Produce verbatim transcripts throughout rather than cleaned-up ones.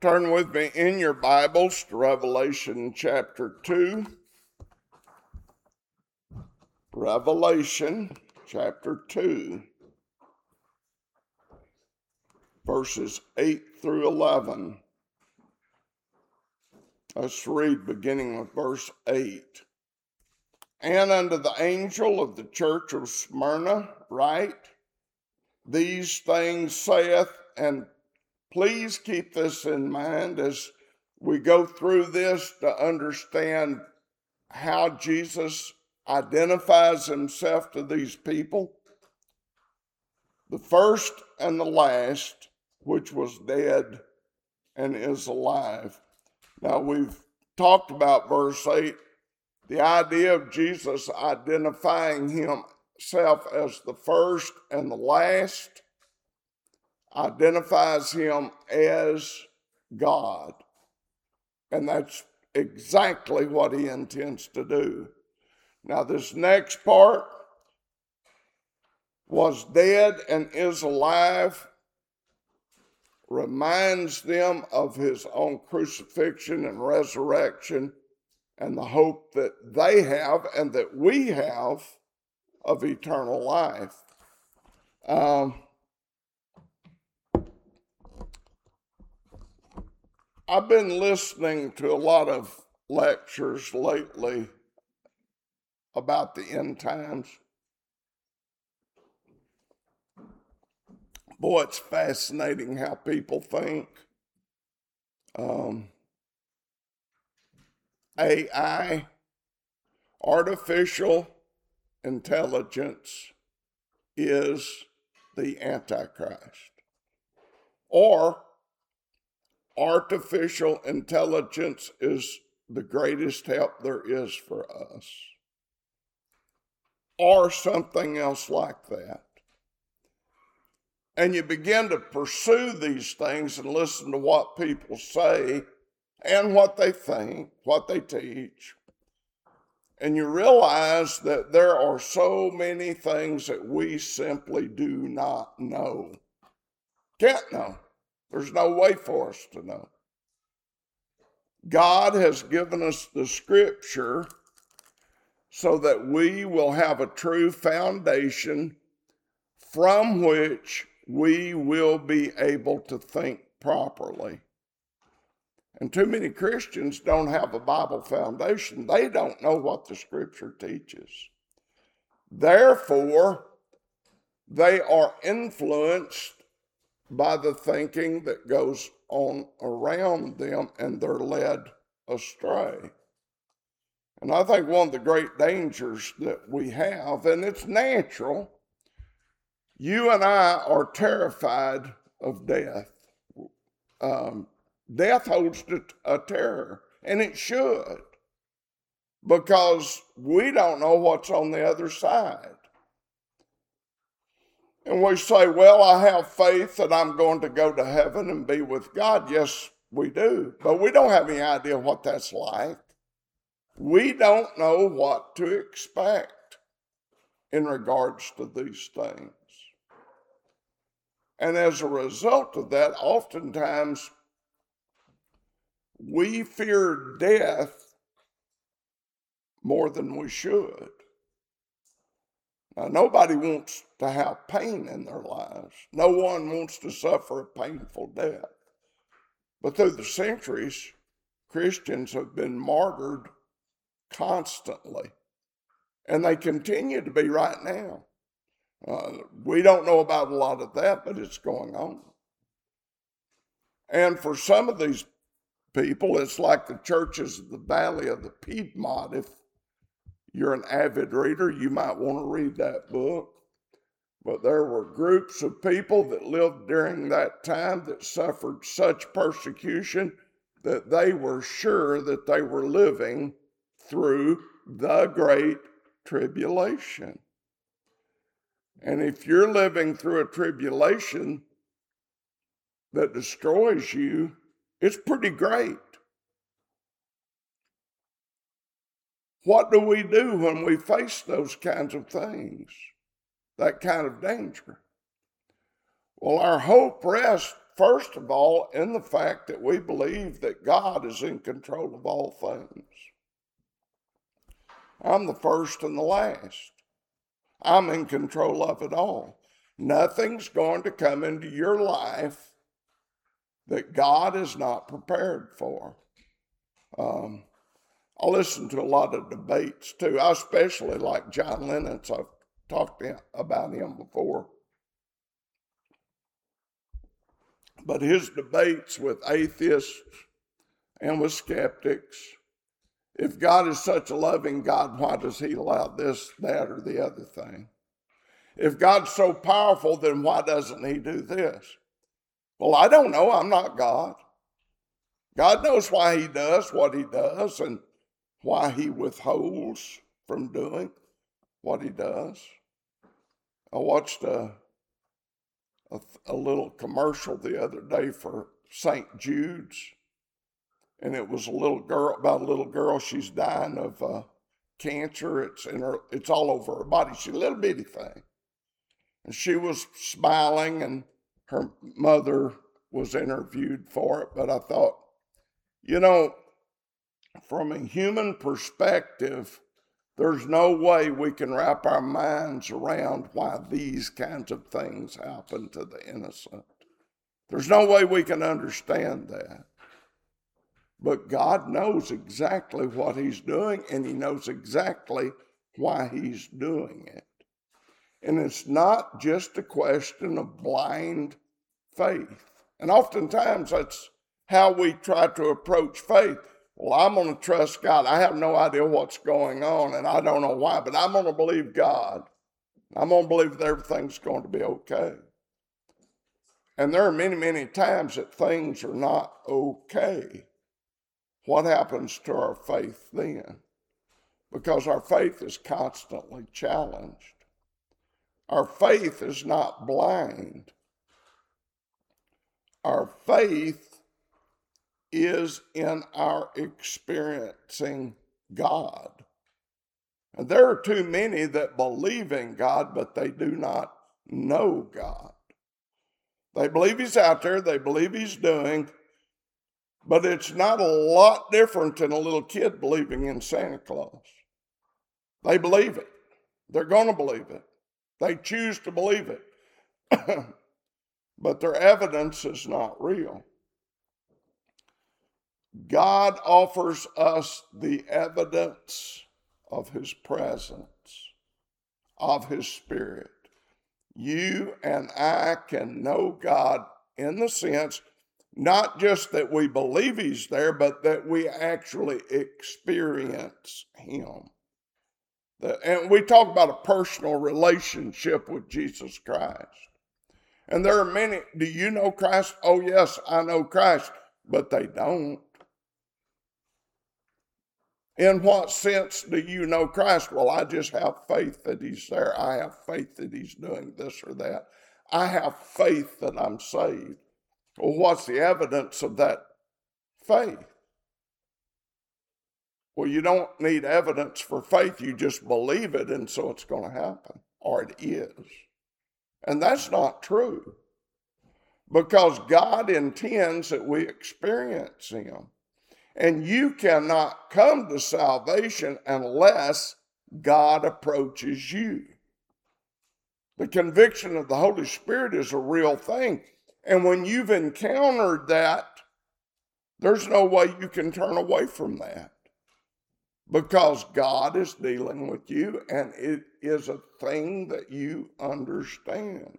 Turn with me in your Bibles to Revelation chapter two. Revelation chapter two, verses eight through eleven. Let's read beginning with verse eight. And unto the angel of the church of Smyrna write, these things saith, and please keep this in mind as we go through this to understand how Jesus identifies himself to these people. The first and the last, which was dead and is alive. Now we've talked about verse eight, the idea of Jesus identifying himself as the first and the last identifies him as God. And that's exactly what he intends to do. Now this next part, was dead and is alive, reminds them of his own crucifixion and resurrection and the hope that they have and that we have of eternal life. Um, I've been listening to a lot of lectures lately about the end times. Boy, it's fascinating how people think. Um, A I, artificial intelligence, is the Antichrist. Or artificial intelligence is the greatest help there is for us. Or something else like that. And you begin to pursue these things and listen to what people say and what they think, what they teach. And you realize that there are so many things that we simply do not know. Can't know. There's no way for us to know. God has given us the scripture so that we will have a true foundation from which we will be able to think properly. And too many Christians don't have a Bible foundation. They don't know what the scripture teaches. Therefore, they are influenced by the thinking that goes on around them, and they're led astray. And I think one of the great dangers that we have, and it's natural, you and I are terrified of death. Um, death holds a terror, and it should, because we don't know what's on the other side. And we say, well, I have faith that I'm going to go to heaven and be with God. Yes, we do, but we don't have any idea what that's like. We don't know what to expect in regards to these things. And as a result of that, oftentimes we fear death more than we should. Now, nobody wants to have pain in their lives. No one wants to suffer a painful death. But through the centuries, Christians have been martyred constantly. And they continue to be right now. Uh, we don't know about a lot of that, but it's going on. And for some of these people, it's like the churches of the Valley of the Piedmont. If you're an avid reader, you might want to read that book. But there were groups of people that lived during that time that suffered such persecution that they were sure that they were living through the Great Tribulation. And if you're living through a tribulation that destroys you, it's pretty great. What do we do when we face those kinds of things, that kind of danger? Well, our hope rests first of all, in the fact that we believe that God is in control of all things. I'm the first and the last. I'm in control of it all. Nothing's going to come into your life that God is not prepared for. Um, I listen to a lot of debates too. I especially like John Lennon's. I've talked about him before. But his debates with atheists and with skeptics, if God is such a loving God, why does he allow this, that, or the other thing? If God's so powerful, then why doesn't he do this? Well, I don't know. I'm not God. God knows why he does what he does and why he withholds from doing what he does. I watched a, a, a little commercial the other day for Saint Jude's, and it was a little girl, about a little girl. She's dying of uh, cancer. It's in her, it's all over her body. She's a little bitty thing. And she was smiling, and her mother was interviewed for it. But I thought, you know, from a human perspective, there's no way we can wrap our minds around why these kinds of things happen to the innocent. There's no way we can understand that. But God knows exactly what he's doing, and he knows exactly why he's doing it. And it's not just a question of blind faith. And oftentimes that's how we try to approach faith. Well, I'm going to trust God. I have no idea what's going on, and I don't know why, but I'm going to believe God. I'm going to believe that everything's going to be okay. And there are many, many times that things are not okay. What happens to our faith then? Because our faith is constantly challenged. Our faith is not blind. Our faith is in our experiencing God. And there are too many that believe in God, but they do not know God. They believe he's out there, they believe he's doing, but it's not a lot different than a little kid believing in Santa Claus. They believe it. They're going to believe it. They choose to believe it. But their evidence is not real. God offers us the evidence of his presence, of his Spirit. You and I can know God in the sense, not just that we believe he's there, but that we actually experience him. And we talk about a personal relationship with Jesus Christ. And there are many, do you know Christ? Oh, yes, I know Christ, but they don't. In what sense do you know Christ? Well, I just have faith that he's there. I have faith that he's doing this or that. I have faith that I'm saved. Well, what's the evidence of that faith? Well, you don't need evidence for faith. You just believe it, and so it's going to happen, or it is. And that's not true, because God intends that we experience him. And you cannot come to salvation unless God approaches you. The conviction of the Holy Spirit is a real thing. And when you've encountered that, there's no way you can turn away from that, because God is dealing with you, and it is a thing that you understand.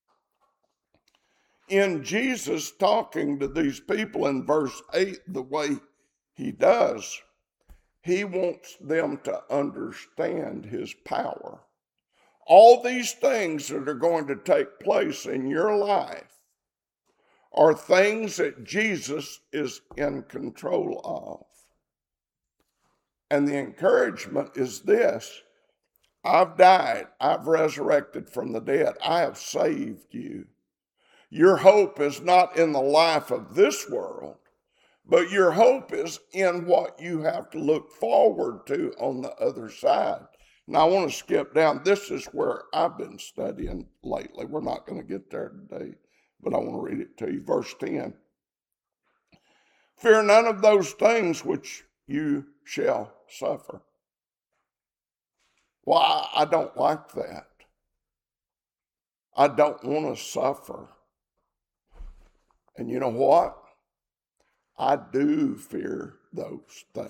In Jesus talking to these people in verse eight, the way he does, he wants them to understand his power. All these things that are going to take place in your life are things that Jesus is in control of. And the encouragement is this: I've died, I've resurrected from the dead, I have saved you. Your hope is not in the life of this world, but your hope is in what you have to look forward to on the other side. Now, I want to skip down. This is where I've been studying lately. We're not going to get there today. but I want to read it to you. Verse ten. Fear none of those things which you shall suffer. Well, I, I don't like that. I don't want to suffer. And you know what? I do fear those things.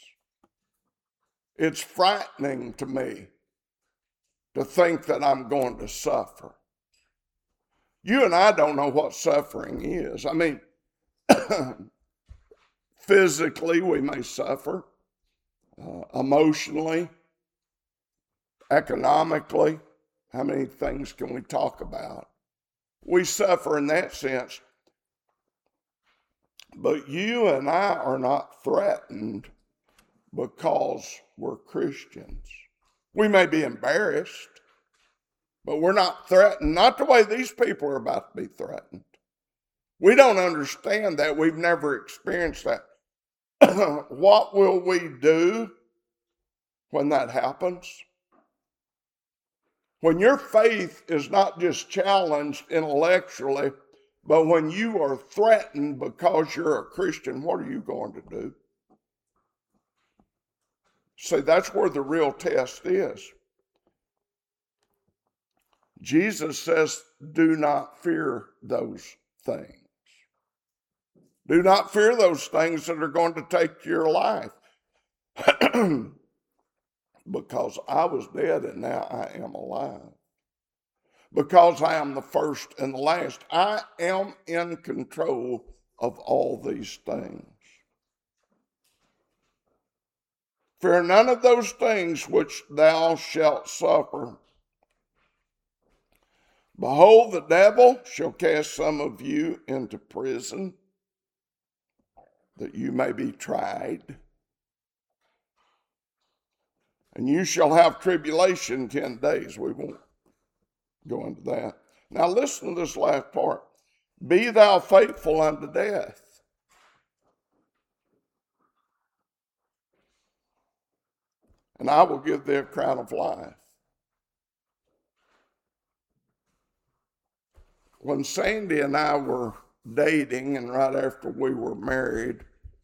It's frightening to me to think that I'm going to suffer. You and I don't know what suffering is. I mean, physically we may suffer, uh, emotionally, economically. How many things can we talk about? We suffer in that sense. But you and I are not threatened because we're Christians. We may be embarrassed, but we're not threatened, not the way these people are about to be threatened. We don't understand that. We've never experienced that. What will we do when that happens? When your faith is not just challenged intellectually, but when you are threatened because you're a Christian, what are you going to do? See, that's where the real test is. Jesus says, do not fear those things. Do not fear those things that are going to take your life. Because I was dead and now I am alive. Because I am the first and the last. I am in control of all these things. Fear none of those things which thou shalt suffer. Behold, the devil shall cast some of you into prison, that you may be tried. And you shall have tribulation ten days. We won't go into that. Now listen to this last part. Be thou faithful unto death. And I will give thee a crown of life. When Sandy and I were dating, and right after we were married,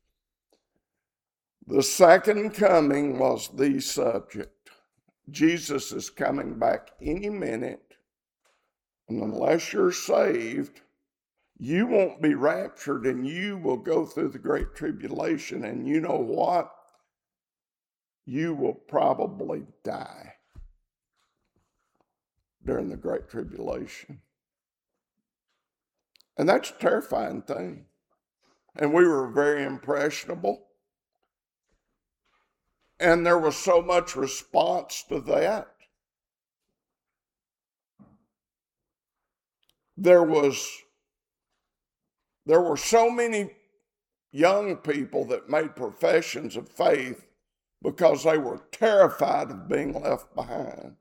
the second coming was the subject. Jesus is coming back any minute, and unless you're saved, you won't be raptured, and you will go through the great tribulation, and you know what? You will probably die during the great tribulation. And that's a terrifying thing. And we were very impressionable. And there was so much response to that. There was, there were so many young people that made professions of faith because they were terrified of being left behind.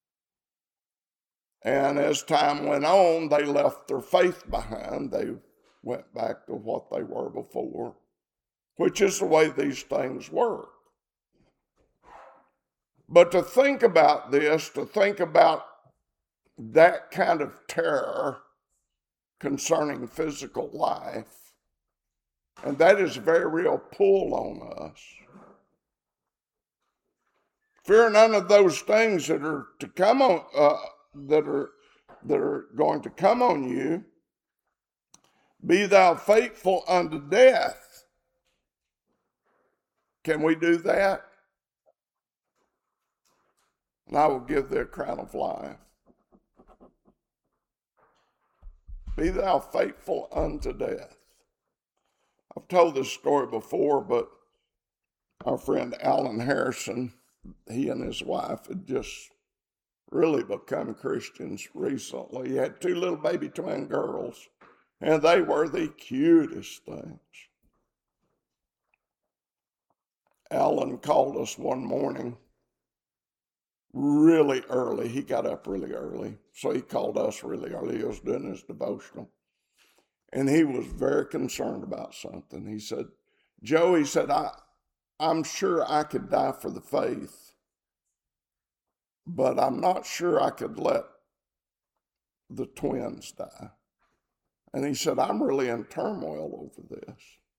And as time went on, they left their faith behind. They went back to what they were before, which is the way these things work. But to think about this, to think about that kind of terror concerning physical life, and that is a very real pull on us. Fear none of those things that are to come on, uh, that are that are going to come on you. Be thou faithful unto death. Can we do that? And I will give thee a crown of life. Be thou faithful unto death. I've told this story before, but our friend Alan Harrison, he and his wife had just really become Christians recently. He had two little baby twin girls, and they were the cutest things. Alan called us one morning really early. He got up really early, so he called us really early. He was doing his devotional, and he was very concerned about something. He said, Joe, he said, I, I'm sure I could die for the faith, but I'm not sure I could let the twins die. And he said, I'm really in turmoil over this.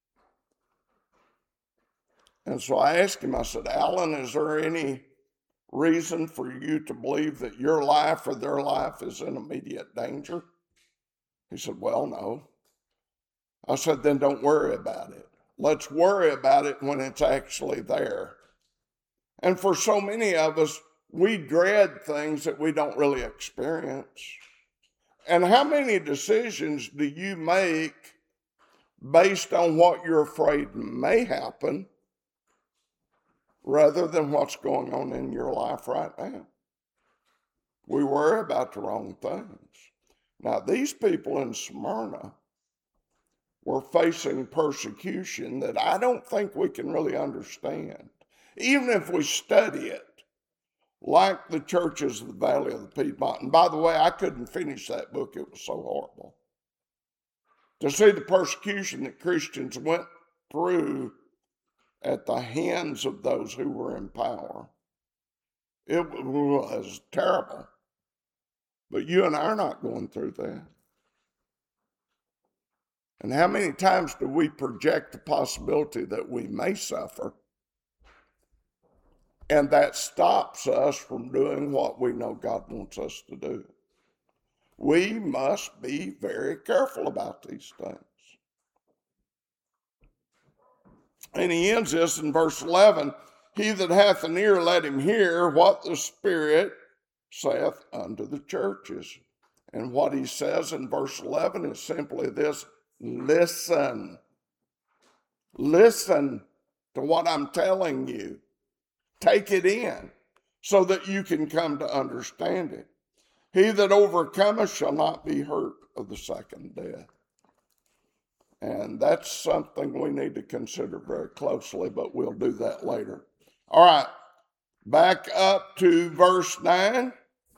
And so I asked him, I said, Alan, is there any reason for you to believe that your life or their life is in immediate danger? He said, well, no. I said, then don't worry about it. Let's worry about it when it's actually there. And for so many of us, we dread things that we don't really experience. And how many decisions do you make based on what you're afraid may happen rather than what's going on in your life right now? We worry about the wrong things. Now, these people in Smyrna were facing persecution that I don't think we can really understand, even if we study it, like the churches of the Valley of the Piedmont. And by the way, I couldn't finish that book. It was so horrible. To see the persecution that Christians went through at the hands of those who were in power, it was terrible. But you and I are not going through that. And how many times do we project the possibility that we may suffer? And that stops us from doing what we know God wants us to do. We must be very careful about these things. And he ends this in verse eleven. He that hath an ear, let him hear what the Spirit saith unto the churches. And what he says in verse eleven is simply this: listen. Listen to what I'm telling you. Take it in so that you can come to understand it. He that overcometh shall not be hurt of the second death. And that's something we need to consider very closely, but we'll do that later. All right, back up to verse nine.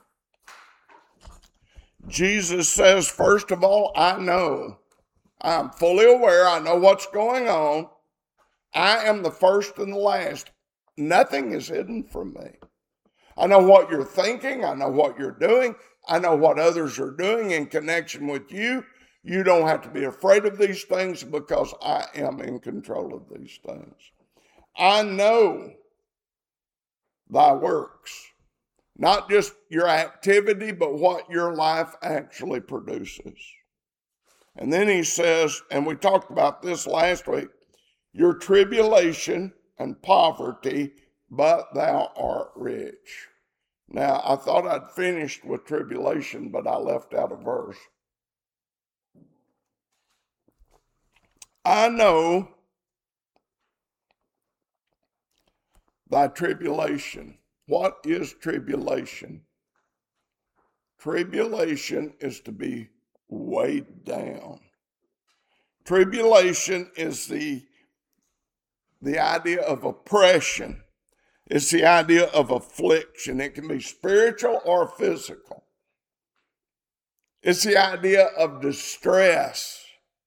Jesus says, first of all, I know. I'm fully aware. I know what's going on. I am the first and the last. Nothing is hidden from me. I know what you're thinking. I know what you're doing. I know what others are doing in connection with you. You don't have to be afraid of these things because I am in control of these things. I know thy works, not just your activity, but what your life actually produces. And then he says, and we talked about this last week, your tribulation and poverty, but thou art rich. Now, I thought I'd finished with tribulation, but I left out a verse. I know thy tribulation. What is tribulation? Tribulation is to be weighed down. Tribulation is the The idea of oppression. It's the idea of affliction. It can be spiritual or physical. It's the idea of distress.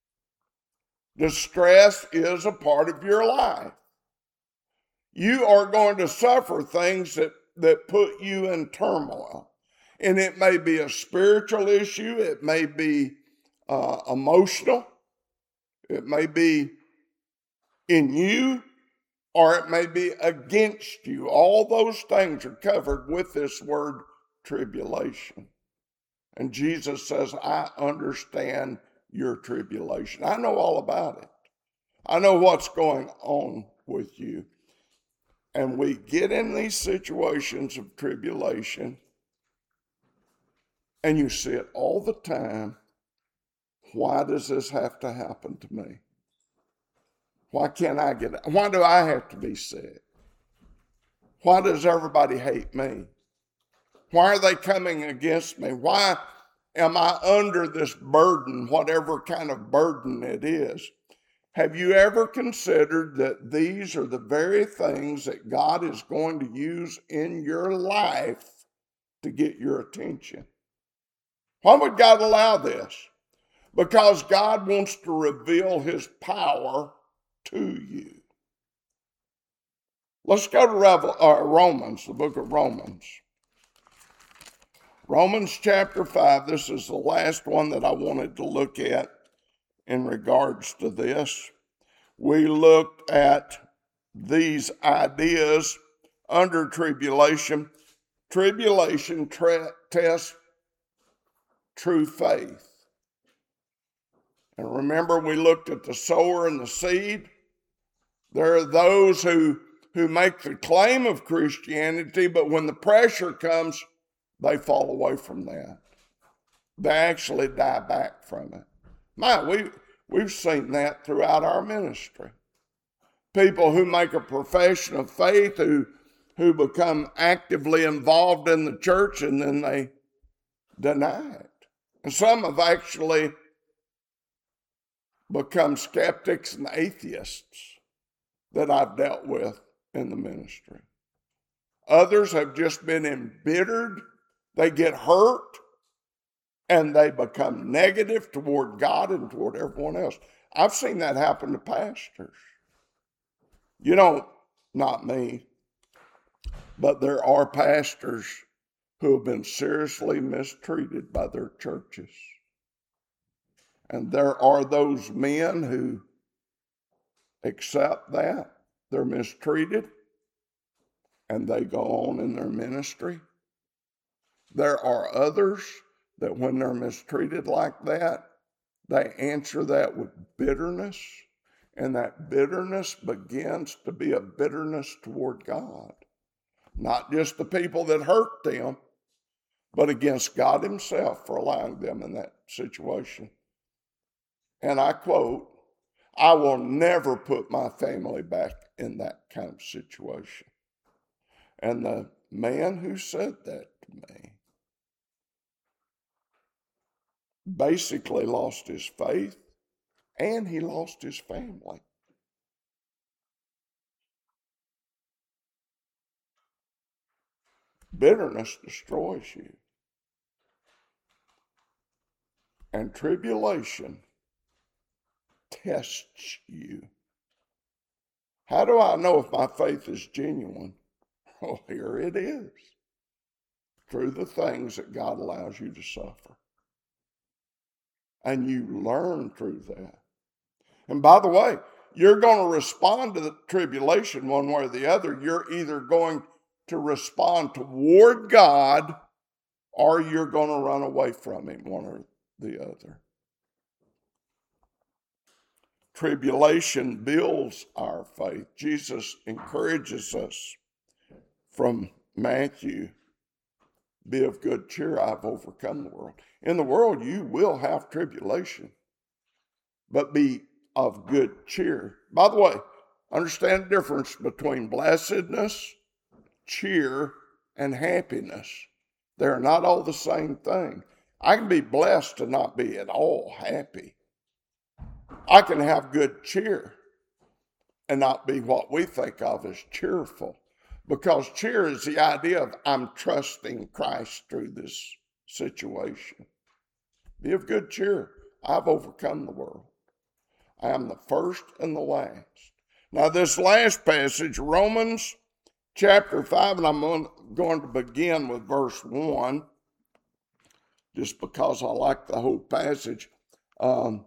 Distress is a part of your life. You are going to suffer things that, that put you in turmoil. And it may be a spiritual issue. It may be uh, emotional. It may be in you, or it may be against you. All those things are covered with this word tribulation. And Jesus says, I understand your tribulation. I know all about it. I know what's going on with you. And we get in these situations of tribulation, and you see it all the time. Why does this have to happen to me? Why can't I get it? Why do I have to be sick? Why does everybody hate me? Why are they coming against me? Why am I under this burden, whatever kind of burden it is? Have you ever considered that these are the very things that God is going to use in your life to get your attention? Why would God allow this? Because God wants to reveal his power to you. Let's go to Revel- uh, Romans, the book of Romans. Romans chapter five, this is the last one that I wanted to look at in regards to this. We looked at these ideas under tribulation. Tribulation tra- tests true faith. And remember, we looked at the sower and the seed. There are those who, who make the claim of Christianity, but when the pressure comes, they fall away from that. They actually die back from it. My, we, we've seen that throughout our ministry. People who make a profession of faith, who, who become actively involved in the church, and then they deny it. And some have actually become skeptics and atheists that I've dealt with in the ministry. Others have just been embittered. They get hurt, and they become negative toward God and toward everyone else. I've seen that happen to pastors. You know, not me, but there are pastors who have been seriously mistreated by their churches. And there are those men who accept that. They're mistreated, and they go on in their ministry. There are others that when they're mistreated like that, they answer that with bitterness, and that bitterness begins to be a bitterness toward God. Not just the people that hurt them, but against God himself for allowing them in that situation. And I quote, "I will never put my family back in that kind of situation." And the man who said that to me basically lost his faith, and he lost his family. Bitterness destroys you. And tribulation tests you. How do I know if my faith is genuine? Well, here it is. Through the things that God allows you to suffer. And you learn through that. And by the way, you're going to respond to the tribulation one way or the other. You're either going to respond toward God, or you're going to run away from him, one or the other. Tribulation builds our faith. Jesus encourages us from Matthew, "Be of good cheer, I've overcome the world." In the world, you will have tribulation, but be of good cheer. By the way, understand the difference between blessedness, cheer, and happiness. They're not all the same thing. I can be blessed to not be at all happy. I can have good cheer and not be what we think of as cheerful. Because cheer is the idea of I'm trusting Christ through this situation. Be of good cheer. I've overcome the world. I am the first and the last. Now this last passage, Romans chapter five, and I'm going to begin with verse one, just because I like the whole passage. Um,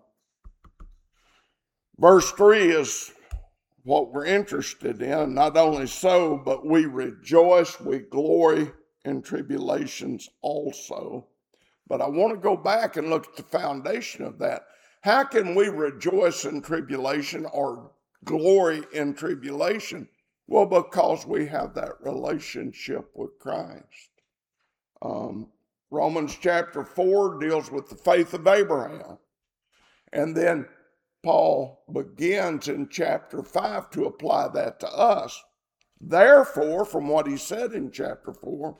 verse three is what we're interested in. Not only so, but we rejoice, we glory in tribulations also. But I want to go back and look at the foundation of that. How can we rejoice in tribulation or glory in tribulation? Well, because we have that relationship with Christ. Um, Romans chapter four deals with the faith of Abraham. And then Paul begins in chapter five to apply that to us. Therefore, from what he said in chapter four,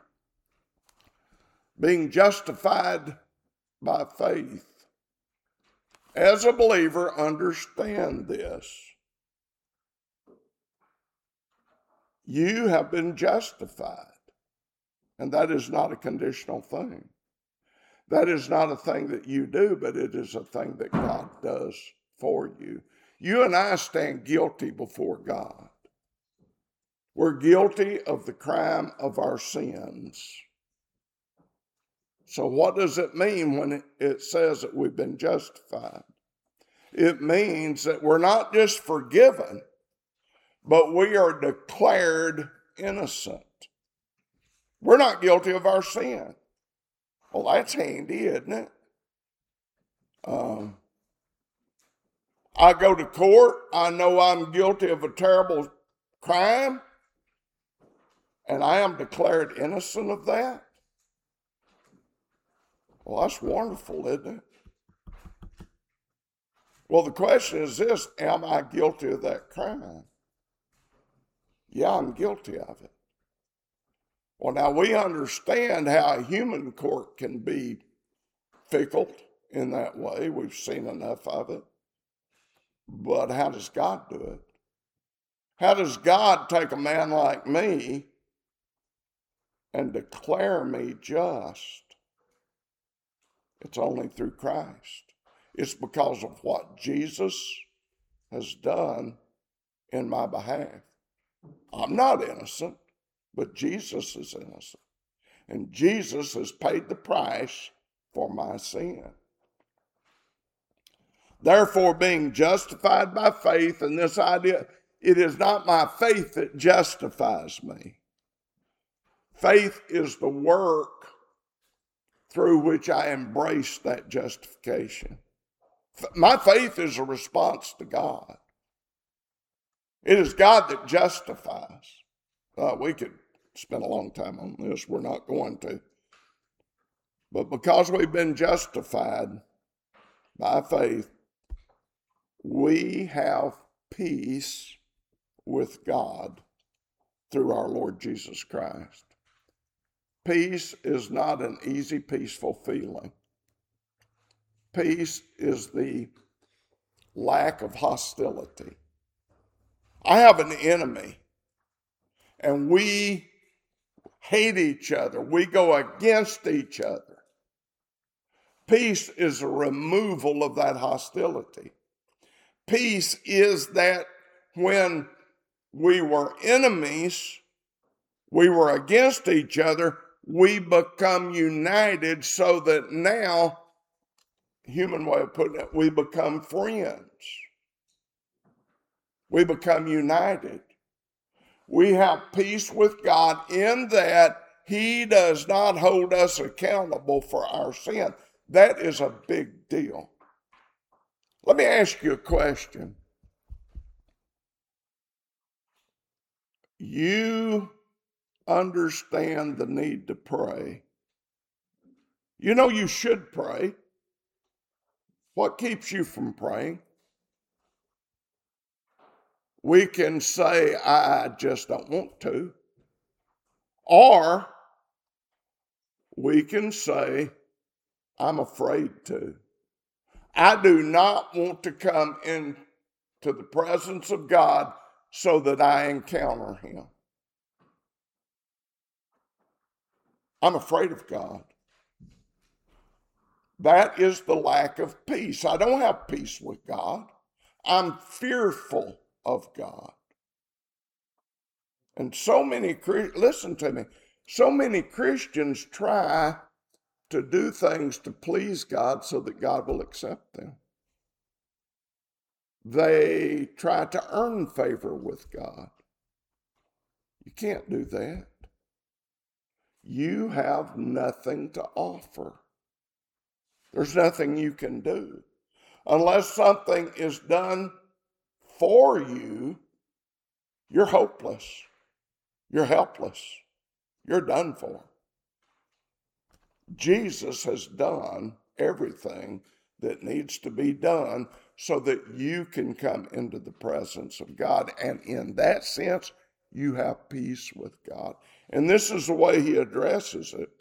being justified by faith. As a believer, understand this. You have been justified. And that is not a conditional thing. That is not a thing that you do, but it is a thing that God does for you. You and I stand guilty before God. We're guilty of the crime of our sins. So what does it mean when it says that we've been justified? It means that we're not just forgiven, but we are declared innocent. We're not guilty of our sin. Well, that's handy, isn't it? Um, I go to court. I know I'm guilty of a terrible crime, and I am declared innocent of that. Well, that's wonderful, isn't it? Well, the question is this: am I guilty of that crime? Yeah, I'm guilty of it. Well, now we understand how a human court can be fickle in that way. We've seen enough of it. But how does God do it? How does God take a man like me and declare me just? It's only through Christ. It's because of what Jesus has done in my behalf. I'm not innocent, but Jesus is innocent. And Jesus has paid the price for my sin. Therefore, being justified by faith, and this idea, it is not my faith that justifies me. Faith is the work through which I embrace that justification. My faith is a response to God. It is God that justifies. Uh, we could spend a long time on this. We're not going to. But because we've been justified by faith, we have peace with God through our Lord Jesus Christ. Peace is not an easy, peaceful feeling. Peace is the lack of hostility. I have an enemy, and we hate each other. We go against each other. Peace is a removal of that hostility. Peace is that when we were enemies, we were against each other, we become united so that now, human way of putting it, we become friends. We become united. We have peace with God in that He does not hold us accountable for our sin. That is a big deal. Let me ask you a question. You understand the need to pray. You know you should pray. What keeps you from praying? We can say, I just don't want to. Or we can say, I'm afraid to. I do not want to come into the presence of God so that I encounter Him. I'm afraid of God. That is the lack of peace. I don't have peace with God. I'm fearful of God. And so many, listen to me, so many Christians try to do things to please God so that God will accept them. They try to earn favor with God. You can't do that. You have nothing to offer. There's nothing you can do. Unless something is done for you, you're hopeless. You're helpless. You're done for. Jesus has done everything that needs to be done so that you can come into the presence of God. And in that sense, you have peace with God. And this is the way He addresses it.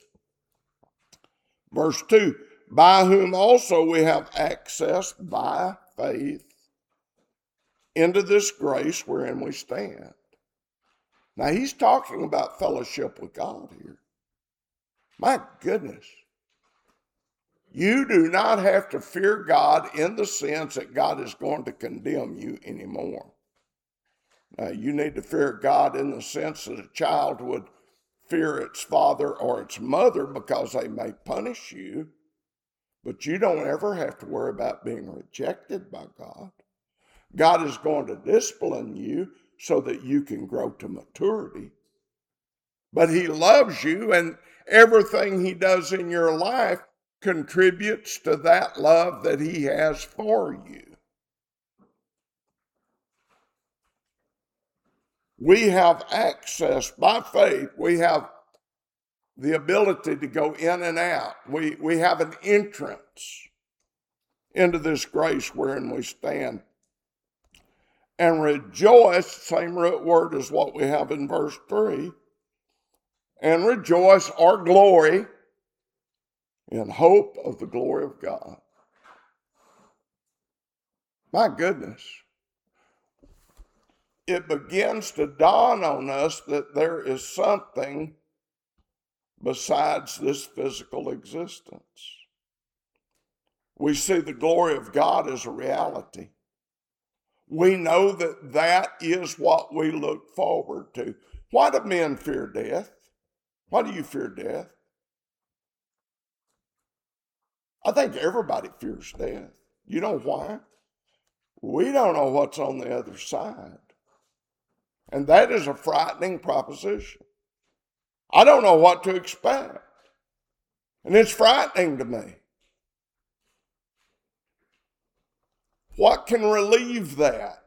Verse two, by whom also we have access by faith into this grace wherein we stand. Now, He's talking about fellowship with God here. My goodness. You do not have to fear God in the sense that God is going to condemn you anymore. Now, you need to fear God in the sense that a child would fear its father or its mother because they may punish you. But you don't ever have to worry about being rejected by God. God is going to discipline you so that you can grow to maturity. But he loves you, and everything he does in your life contributes to that love that he has for you. We have access by faith. We have the ability to go in and out. We, we have an entrance into this grace wherein we stand. And rejoice, same root word as what we have in verse three. And rejoice or glory in hope of the glory of God. My goodness. It begins to dawn on us that there is something besides this physical existence. We see the glory of God as a reality. We know that that is what we look forward to. Why do men fear death? Why do you fear death? I think everybody fears death. You know why? We don't know what's on the other side. And that is a frightening proposition. I don't know what to expect. And it's frightening to me. What can relieve that?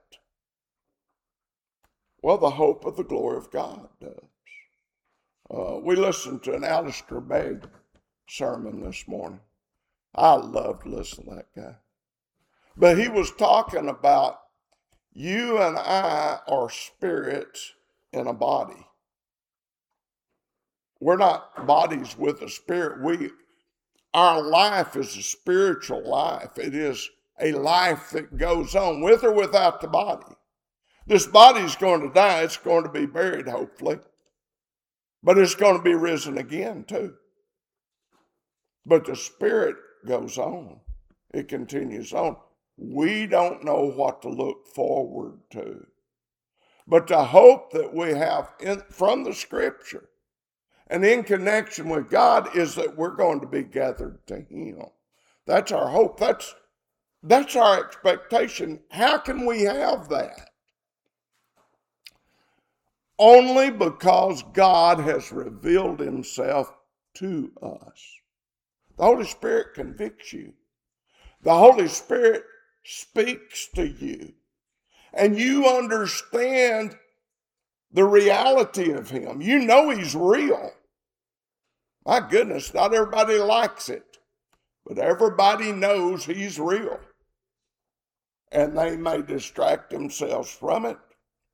Well, the hope of the glory of God does. Uh, we listened to an Alistair Begg sermon this morning. I loved listening to that guy. But he was talking about you and I are spirits in a body. We're not bodies with a spirit. We, our life is a spiritual life. It is a life that goes on with or without the body. This body's going to die. It's going to be buried, hopefully. But it's going to be risen again, too. But the spirit goes on. It continues on. We don't know what to look forward to. But the hope that we have in, from the Scripture and in connection with God is that we're going to be gathered to Him. That's our hope. That's, that's our expectation. How can we have that? Only because God has revealed Himself to us. The Holy Spirit convicts you. The Holy Spirit speaks to you. And you understand the reality of Him. You know He's real. My goodness, not everybody likes it, but everybody knows He's real. And they may distract themselves from it.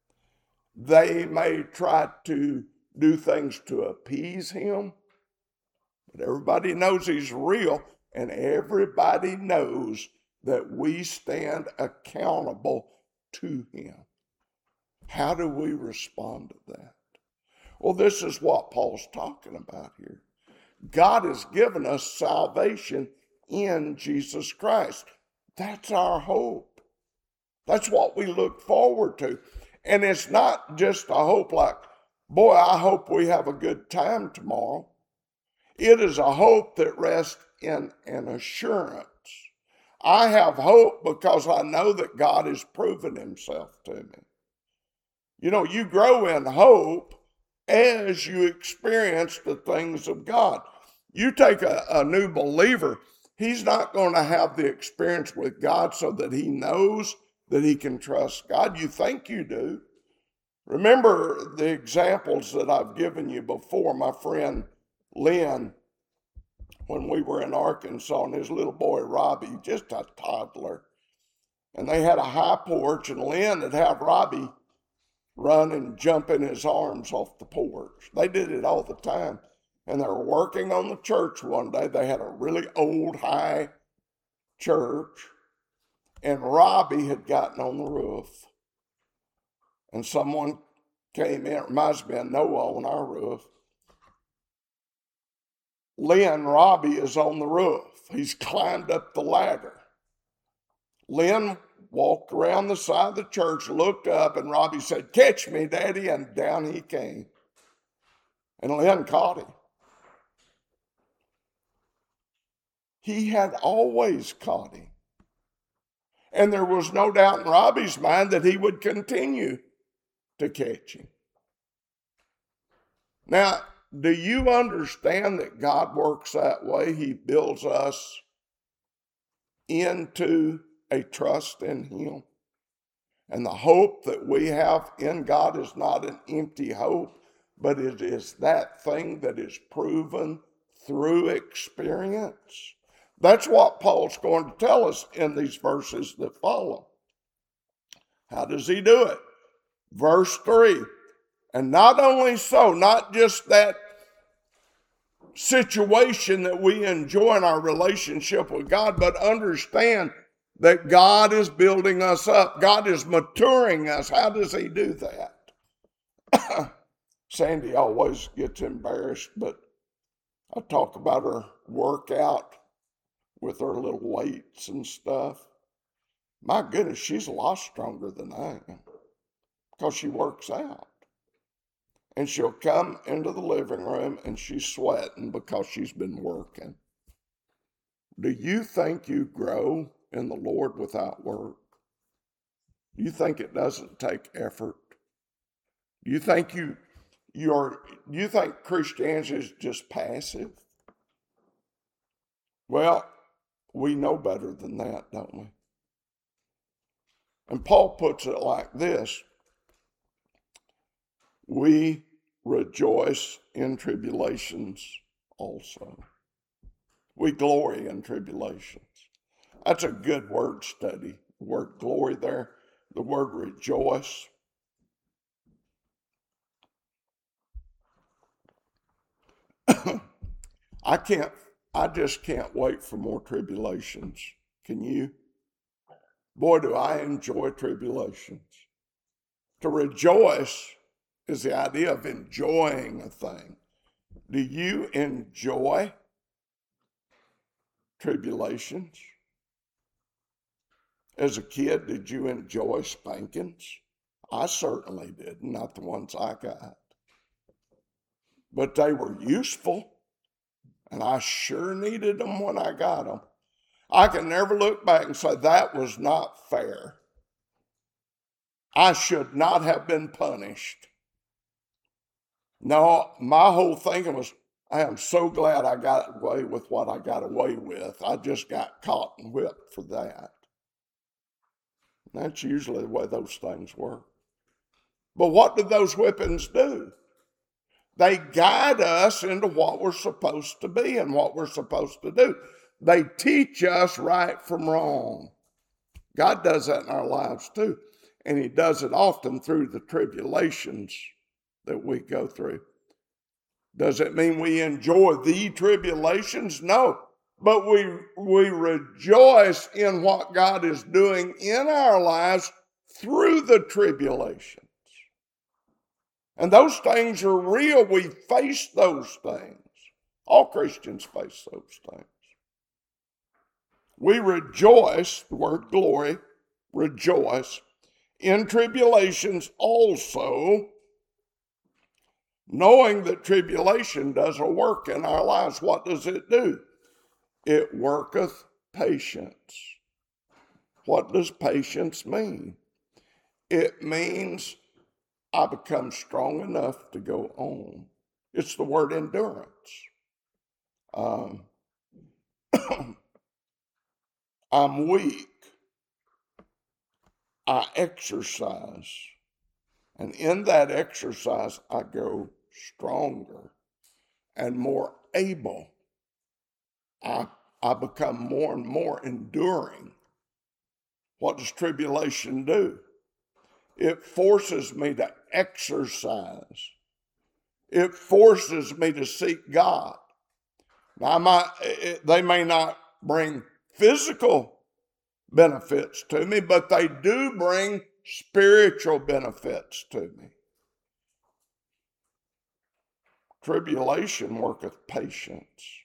They may try to do things to appease Him, but everybody knows He's real, and everybody knows that we stand accountable to Him. How do we respond to that? Well, this is what Paul's talking about here. God has given us salvation in Jesus Christ. That's our hope. That's what we look forward to. And it's not just a hope like, boy, I hope we have a good time tomorrow. It is a hope that rests in an assurance. I have hope because I know that God has proven Himself to me. You know, you grow in hope as you experience the things of God. You take a, a new believer, he's not going to have the experience with God so that he knows that he can trust God. You think you do. Remember the examples that I've given you before. My friend Lynn, when we were in Arkansas, and his little boy Robbie, just a toddler, and they had a high porch, and Lynn would have Robbie run and jump in his arms off the porch. They did it all the time. And they were working on the church one day. They had a really old, high church, and Robbie had gotten on the roof. And someone came in, it reminds me of Noah on our roof. Lynn, Robbie is on the roof. He's climbed up the ladder. Lynn walked around the side of the church, looked up, and Robbie said, "Catch me, Daddy," and down he came. And Lynn caught him. He had always caught him. And there was no doubt in Robbie's mind that he would continue to catch him. Now, do you understand that God works that way? He builds us into a trust in him. And the hope that we have in God is not an empty hope, but it is that thing that is proven through experience. That's what Paul's going to tell us in these verses that follow. How does he do it? Verse three, and not only so, not just that situation that we enjoy in our relationship with God, but understand that God is building us up. God is maturing us. How does he do that? Sandy always gets embarrassed, but I talk about her workout with her little weights and stuff. My goodness, she's a lot stronger than I am because she works out. And she'll come into the living room and she's sweating because she's been working. Do you think you grow in the Lord without work? Do you think it doesn't take effort? Do you think you you're do you think Christianity is just passive? Well, we know better than that, don't we? And Paul puts it like this: we rejoice in tribulations also. We glory in tribulations. That's a good word study. The word glory there, the word rejoice. I can't, I just can't wait for more tribulations. Can you? Boy, do I enjoy tribulations. To rejoice is the idea of enjoying a thing. Do you enjoy tribulations? As a kid, did you enjoy spankings? I certainly did, not the ones I got. But they were useful, and I sure needed them when I got them. I can never look back and say that was not fair. I should not have been punished. No, my whole thinking was, I am so glad I got away with what I got away with. I just got caught and whipped for that. And that's usually the way those things work. But what do those whippings do? They guide us into what we're supposed to be and what we're supposed to do. They teach us right from wrong. God does that in our lives too. And he does it often through the tribulations that we go through. Does it mean we enjoy the tribulations? No. But we, we rejoice in what God is doing in our lives through the tribulations. And those things are real. We face those things. All Christians face those things. We rejoice, the word glory, rejoice, in tribulations also, knowing that tribulation does a work in our lives. What does it do? It worketh patience. What does patience mean? It means I become strong enough to go on. It's the word endurance. Um, I'm weak. I exercise. And in that exercise, I go stronger and more able. I, I become more and more enduring. What does tribulation do? It forces me to exercise. It forces me to seek God. Now, I might, it, they may not bring physical benefits to me, but they do bring spiritual benefits to me. Tribulation worketh patience.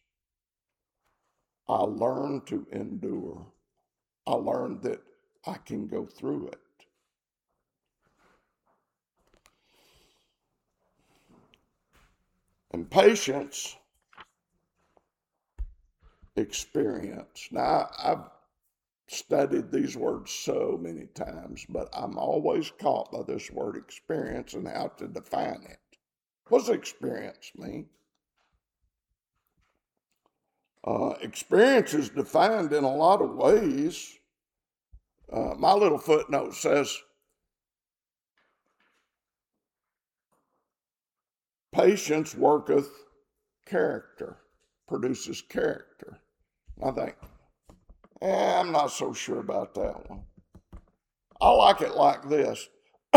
I learn to endure. I learn that I can go through it. And patience experience. Now, I've studied these words so many times, but I'm always caught by this word experience and how to define it. What does experience mean? Uh, experience is defined in a lot of ways. Uh, my little footnote says, patience worketh character, produces character. I think, eh, I'm not so sure about that one. I like it like this.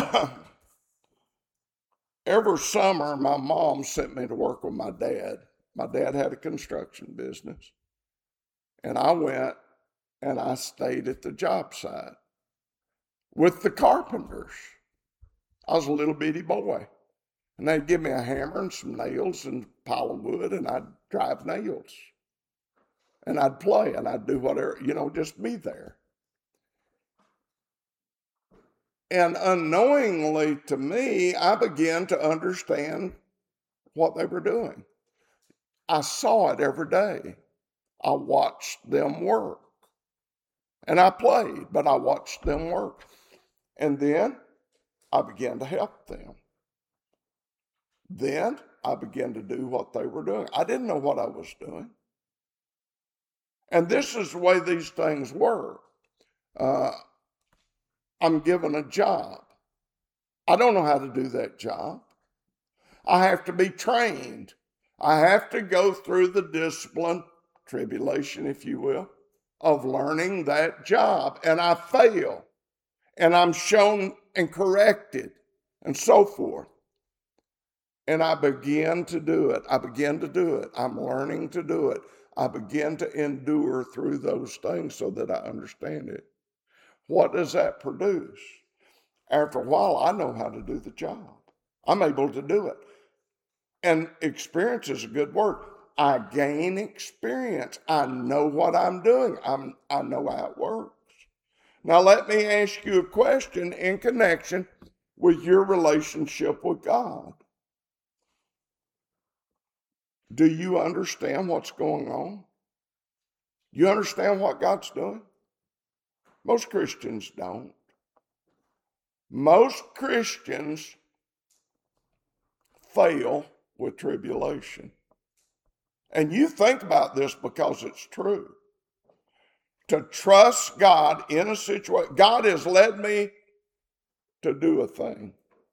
Every summer, my mom sent me to work with my dad. My dad had a construction business. And I went and I stayed at the job site with the carpenters. I was a little bitty boy. And they'd give me a hammer and some nails and a pile of wood, and I'd drive nails. And I'd play and I'd do whatever, you know, just be there. And unknowingly to me, I began to understand what they were doing. I saw it every day. I watched them work. And I played, but I watched them work. And then I began to help them. Then I began to do what they were doing. I didn't know what I was doing. And this is the way these things work. Uh, I'm given a job. I don't know how to do that job. I have to be trained. I have to go through the discipline, tribulation, if you will, of learning that job. And I fail. And I'm shown and corrected and so forth. And I begin to do it. I begin to do it. I'm learning to do it. I begin to endure through those things so that I understand it. What does that produce? After a while, I know how to do the job. I'm able to do it. And experience is a good word. I gain experience. I know what I'm doing. I'm, I know how it works. Now, let me ask you a question in connection with your relationship with God. Do you understand what's going on? You understand what God's doing? Most Christians don't. Most Christians fail with tribulation. And you think about this because it's true. To trust God in a situation. God has led me to do a thing.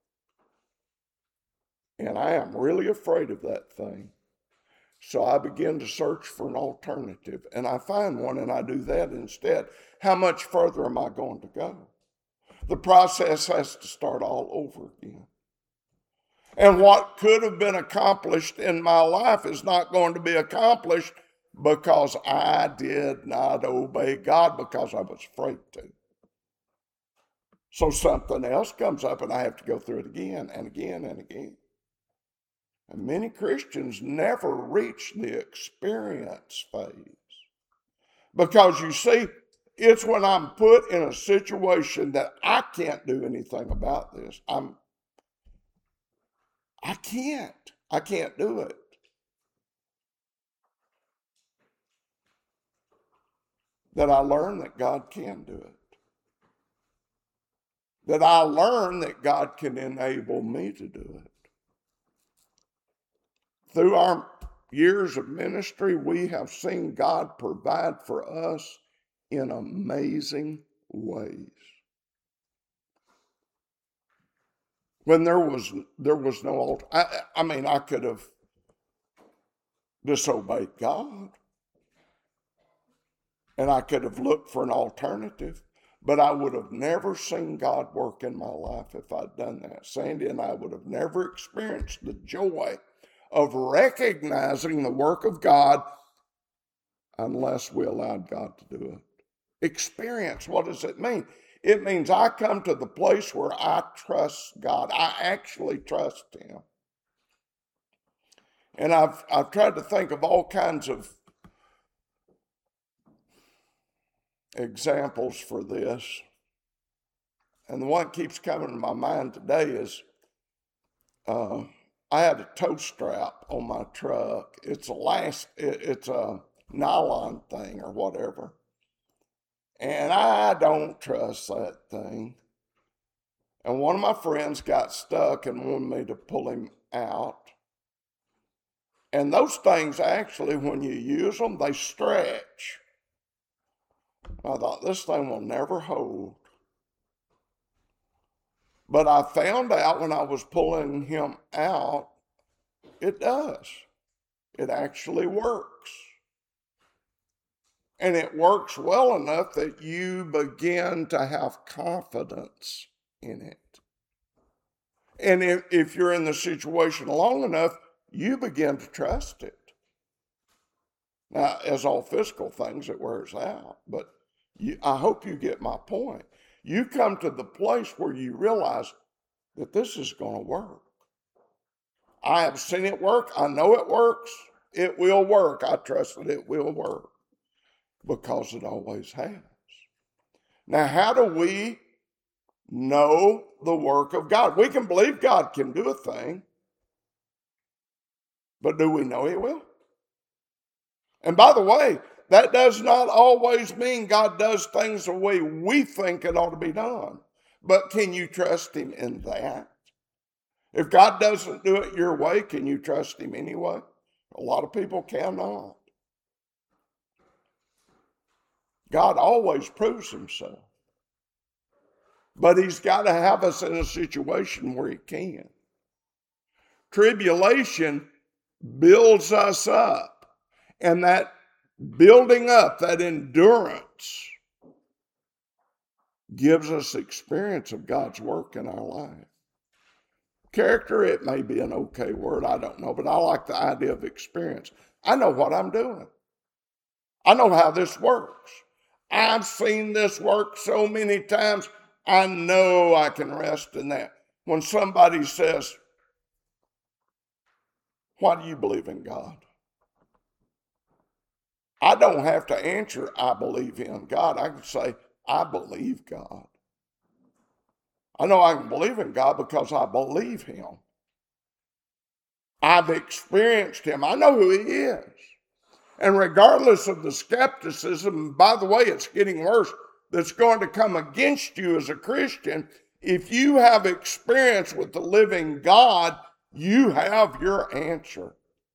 And I am really afraid of that thing. So I begin to search for an alternative. And I find one and I do that instead. How much further am I going to go? The process has to start all over again. And what could have been accomplished in my life is not going to be accomplished because I did not obey God because I was afraid to. So something else comes up and I have to go through it again and again and again. And many Christians never reach the experience phase. Because you see, it's when I'm put in a situation that I can't do anything about this. I'm, I can't. I can't do it. That I learn that God can do it. That I learn that God can enable me to do it. Through our years of ministry, we have seen God provide for us in amazing ways. When there was there was no altar, I, I mean, I could have disobeyed God, and I could have looked for an alternative, but I would have never seen God work in my life if I'd done that. Sandy and I would have never experienced the joy of recognizing the work of God unless we allowed God to do it. Experience, what does it mean? It means I come to the place where I trust God. I actually trust Him. And I've, I've tried to think of all kinds of examples for this. And the one that keeps coming to my mind today is uh, I had a tow strap on my truck. It's a last, it, it's a nylon thing or whatever. And I don't trust that thing. And one of my friends got stuck and wanted me to pull him out. And those things actually, when you use them, they stretch. I thought, this thing will never hold. But I found out when I was pulling him out, it does. It actually works. And it works well enough that you begin to have confidence in it. And if, if you're in the situation long enough, you begin to trust it. Now, as all physical things, it wears out. But you, I hope you get my point. You come to the place where you realize that this is going to work. I have seen it work. I know it works. It will work. I trust that it will work because it always has. Now, how do we know the work of God? We can believe God can do a thing, but do we know He will? And by the way, that does not always mean God does things the way we think it ought to be done. But can you trust Him in that? If God doesn't do it your way, can you trust Him anyway? A lot of people cannot. God always proves Himself. But He's got to have us in a situation where He can. Tribulation builds us up. And that building up, that endurance, gives us experience of God's work in our life. Character, it may be an okay word, I don't know, but I like the idea of experience. I know what I'm doing. I know how this works. I've seen this work so many times, I know I can rest in that. When somebody says, why do you believe in God? I don't have to answer, I believe in God. I can say, I believe God. I know I can believe in God because I believe Him. I've experienced Him. I know who He is. And regardless of the skepticism, by the way, it's getting worse, that's going to come against you as a Christian, if you have experience with the living God, you have your answer.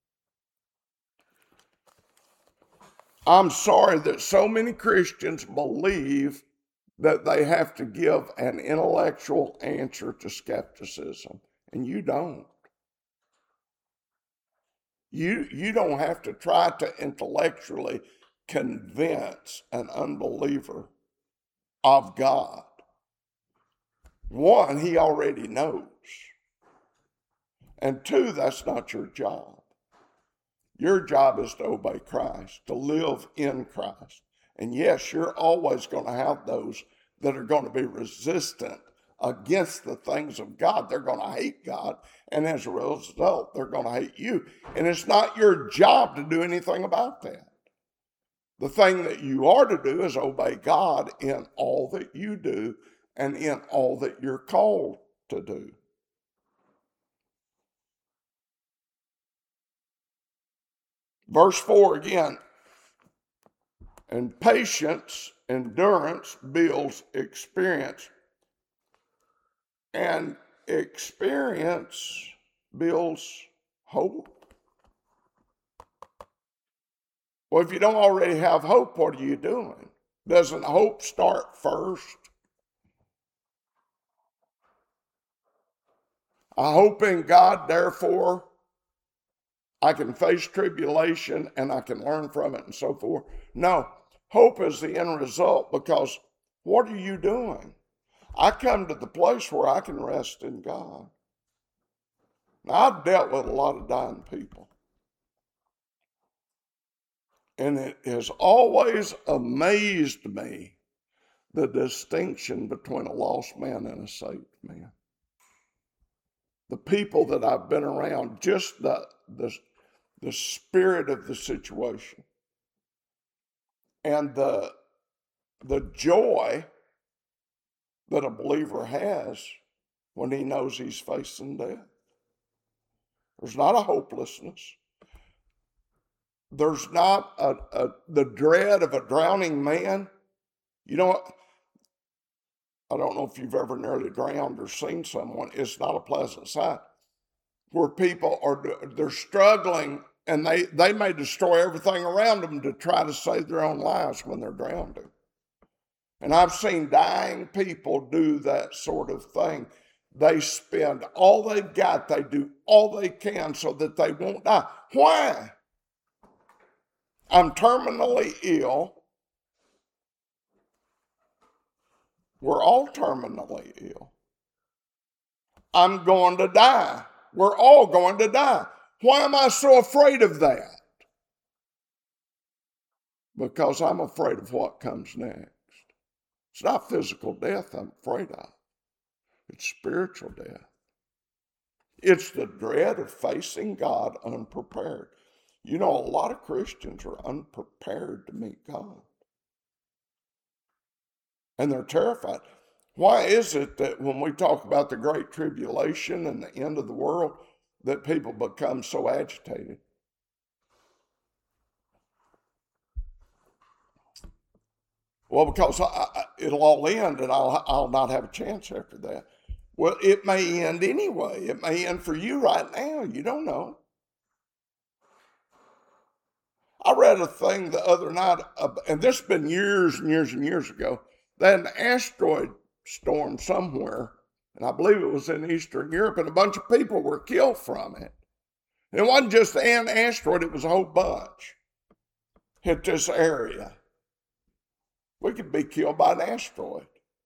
I'm sorry that so many Christians believe that they have to give an intellectual answer to skepticism, and you don't. You, you don't have to try to intellectually convince an unbeliever of God. One, he already knows. And two, that's not your job. Your job is to obey Christ, to live in Christ. And yes, you're always going to have those that are going to be resistant against the things of God. They're going to hate God, and as a result, they're going to hate you. And it's not your job to do anything about that. The thing that you are to do is obey God in all that you do and in all that you're called to do. Verse four again, and patience, endurance builds experience. And experience builds hope. Well, if you don't already have hope, what are you doing? Doesn't hope start first? I hope in God, therefore, I can face tribulation and I can learn from it and so forth. No, hope is the end result, because what are you doing? I come to the place where I can rest in God. Now, I've dealt with a lot of dying people. And it has always amazed me the distinction between a lost man and a saved man. The people that I've been around, just the, the, the spirit of the situation and the, the joy that a believer has when he knows he's facing death. There's not a hopelessness. there's not a, a, the dread of a drowning man. You know what? I don't know if you've ever nearly drowned or seen someone. It's not a pleasant sight where people are, they're struggling and they, they may destroy everything around them to try to save their own lives when they're drowning. And I've seen dying people do that sort of thing. They spend all they've got, they do all they can so that they won't die. Why? I'm terminally ill. We're all terminally ill. I'm going to die. We're all going to die. Why am I so afraid of that? Because I'm afraid of what comes next. It's not physical death I'm afraid of. It's spiritual death. It's the dread of facing God unprepared. You know, a lot of Christians are unprepared to meet God. And they're terrified. Why is it that when we talk about the Great Tribulation and the end of the world, that people become so agitated? Well, because I, I, it'll all end and I'll, I'll not have a chance after that. Well, it may end anyway. It may end for you right now. You don't know. I read a thing the other night, and this has been years and years and years ago. They had an asteroid storm somewhere, and I believe it was in Eastern Europe, and a bunch of people were killed from it. It wasn't just an asteroid, it was a whole bunch hit this area. We could be killed by an asteroid.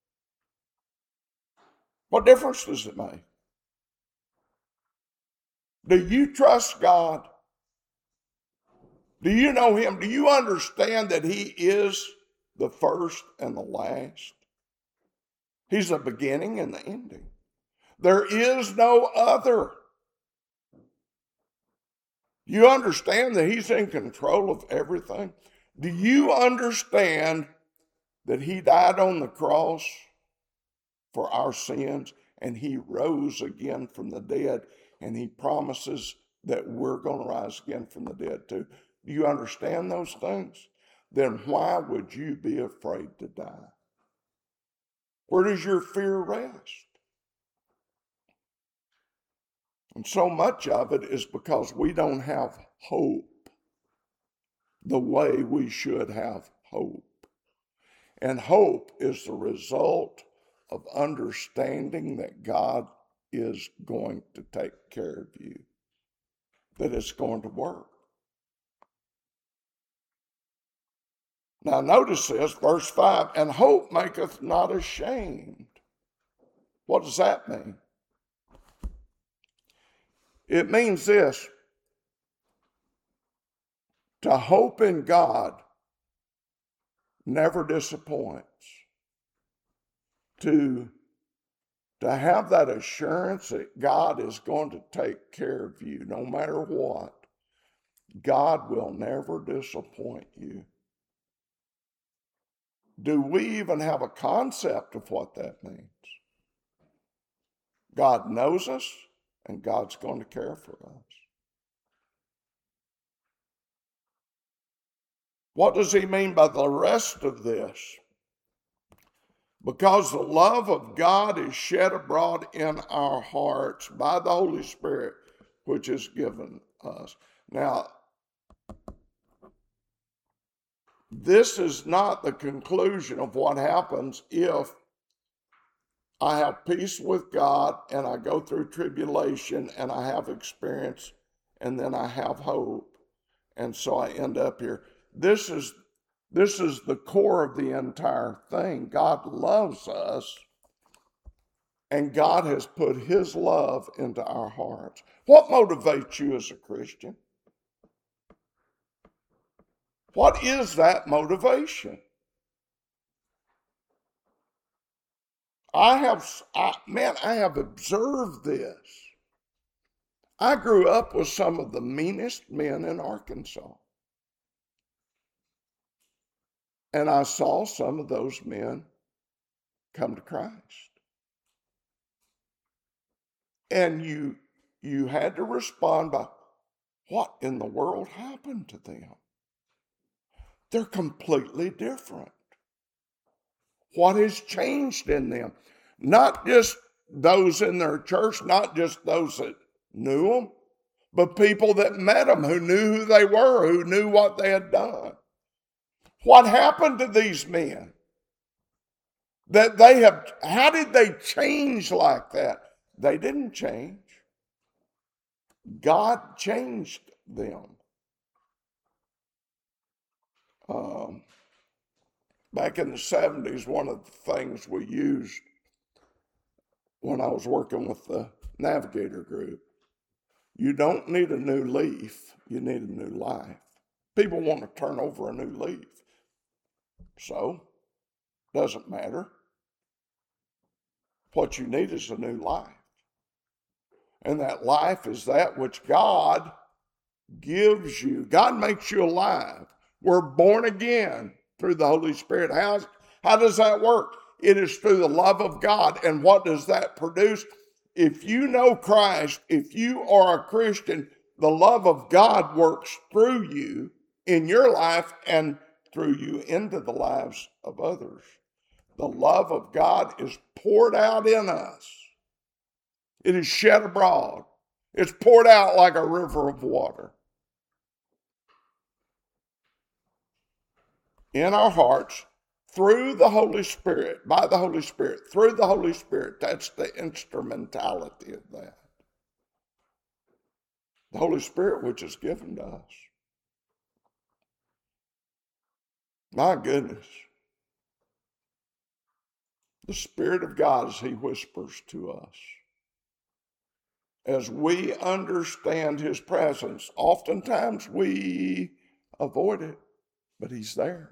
What difference does it make? Do you trust God? Do you know him? Do you understand that he is the first and the last? He's the beginning and the ending. There is no other. You understand that he's in control of everything? Do you understand that he died on the cross for our sins and he rose again from the dead, and he promises that we're going to rise again from the dead too? Do you understand those things? Then why would you be afraid to die? Where does your fear rest? And so much of it is because we don't have hope the way we should have hope. And hope is the result of understanding that God is going to take care of you, that it's going to work. Now notice this, verse five, and hope maketh not ashamed. What does that mean? It means this: to hope in God never disappoints. To, to have that assurance that God is going to take care of you no matter what. God will never disappoint you. Do we even have a concept of what that means? God knows us, and God's going to care for us. What does he mean by the rest of this? Because the love of God is shed abroad in our hearts by the Holy Spirit, which is given us. Now, this is not the conclusion of what happens if I have peace with God and I go through tribulation and I have experience and then I have hope. And so I end up here. This is, this is the core of the entire thing. God loves us, and God has put his love into our hearts. What motivates you as a Christian? What is that motivation? I have, I, man, I have observed this. I grew up with some of the meanest men in Arkansas. And I saw some of those men come to Christ. And you, you had to respond by, what in the world happened to them? They're completely different. What has changed in them? Not just those in their church, not just those that knew them, but people that met them who knew who they were, who knew what they had done. What happened to these men? That they have, how did they change like that? They didn't change. God changed them. Um, back in the seventies, one of the things we used when I was working with the Navigator group, you don't need a new leaf, you need a new life. People want to turn over a new leaf. So, doesn't matter. What you need is a new life. And that life is that which God gives you. God makes you alive. We're born again through the Holy Spirit. How, how does that work? It is through the love of God. And what does that produce? If you know Christ, if you are a Christian, the love of God works through you in your life and through you into the lives of others. The love of God is poured out in us. It is shed abroad. It's poured out like a river of water. In our hearts, through the Holy Spirit, by the Holy Spirit, through the Holy Spirit. That's the instrumentality of that. The Holy Spirit which is given to us. My goodness. The Spirit of God as He whispers to us. As we understand His presence, oftentimes we avoid it, but He's there.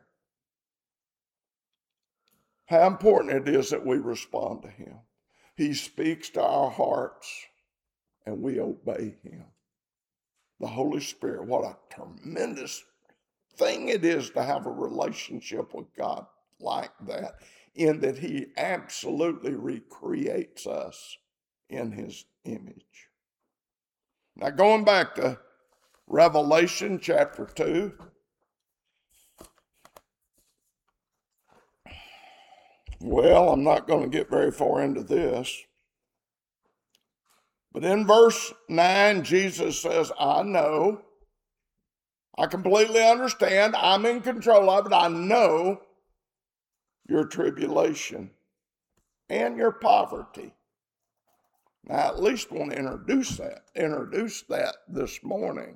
How important it is that we respond to Him. He speaks to our hearts and we obey Him. The Holy Spirit, what a tremendous thing it is to have a relationship with God like that, in that He absolutely recreates us in His image. Now, going back to Revelation chapter two, well, I'm not going to get very far into this. But in verse nine, Jesus says, I know, I completely understand, I'm in control of it, I know your tribulation and your poverty. Now, I at least want to introduce that, introduce that this morning.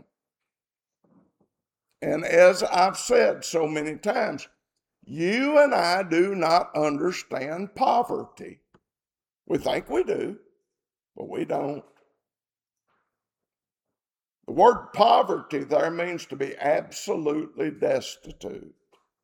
And as I've said so many times, you and I do not understand poverty. We think we do, but we don't. The word poverty there means to be absolutely destitute.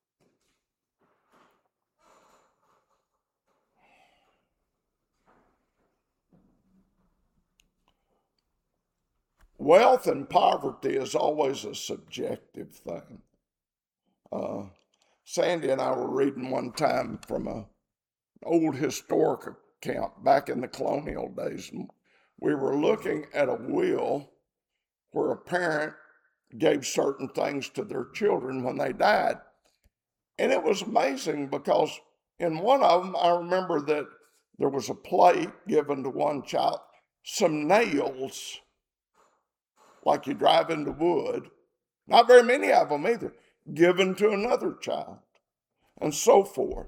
Wealth and poverty is always a subjective thing. Uh, Sandy and I were reading one time from an old historic account back in the colonial days. And we were looking at a will where a parent gave certain things to their children when they died. And it was amazing because in one of them, I remember that there was a plate given to one child, some nails, like you drive into wood, not very many of them either, given to another child, and so forth.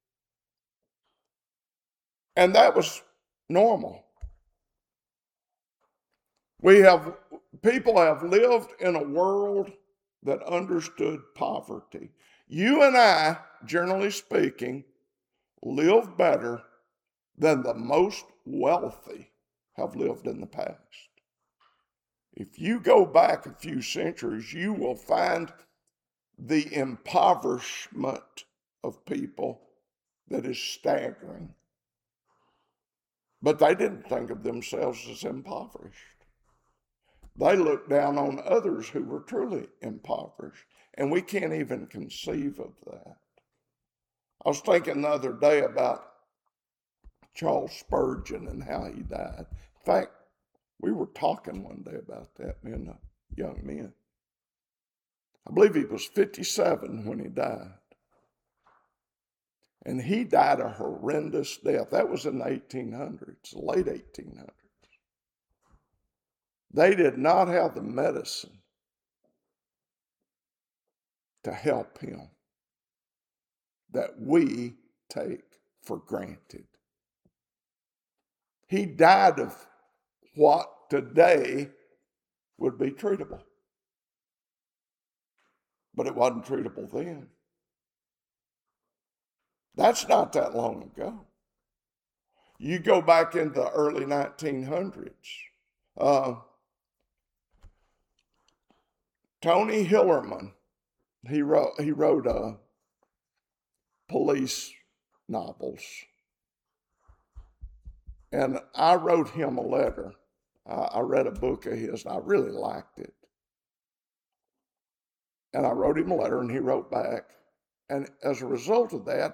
And that was normal. We have, people have lived in a world that understood poverty. You and I, generally speaking, live better than the most wealthy have lived in the past. If you go back a few centuries, you will find the impoverishment of people that is staggering. But they didn't think of themselves as impoverished. They looked down on others who were truly impoverished, and we can't even conceive of that. I was thinking the other day about Charles Spurgeon and how he died. In fact, we were talking one day about that, me and young men. I believe he was fifty-seven when he died. And he died a horrendous death. That was in the eighteen hundreds, the late eighteen hundreds. They did not have the medicine to help him that we take for granted. He died of what today would be treatable. But it wasn't treatable then. That's not that long ago. You go back in the early nineteen hundreds. Uh, Tony Hillerman, he wrote, he wrote uh, police novels. And I wrote him a letter. I, I read a book of his, and I really liked it. And I wrote him a letter, and he wrote back. And as a result of that,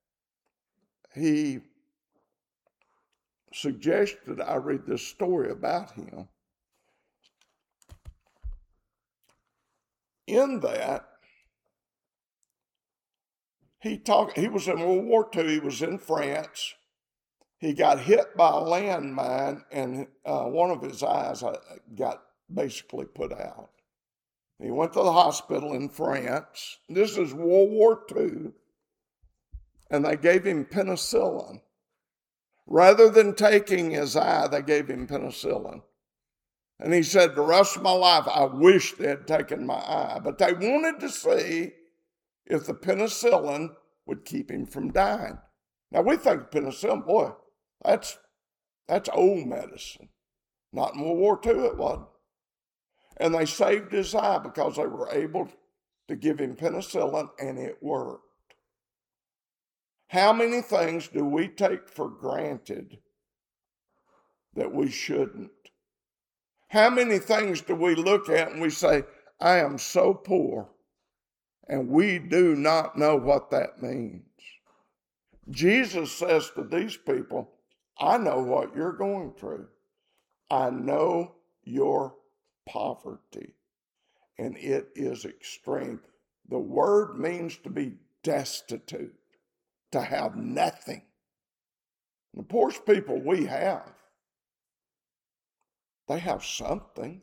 he suggested I read this story about him. In that, he talked, he was in World War Two, he was in France. He got hit by a landmine, and uh, one of his eyes got basically put out. He went to the hospital in France. This is World War Two, and they gave him penicillin. Rather than taking his eye, they gave him penicillin. And he said, the rest of my life, I wish they had taken my eye. But they wanted to see if the penicillin would keep him from dying. Now, we think penicillin, boy, that's, that's old medicine. Not in World War Two, it wasn't. And they saved his eye because they were able to give him penicillin, and it worked. How many things do we take for granted that we shouldn't? How many things do we look at and we say, I am so poor, and we do not know what that means? Jesus says to these people, I know what you're going through. I know your poverty, and it is extreme. The word means to be destitute, to have nothing. The poorest people we have, they have something.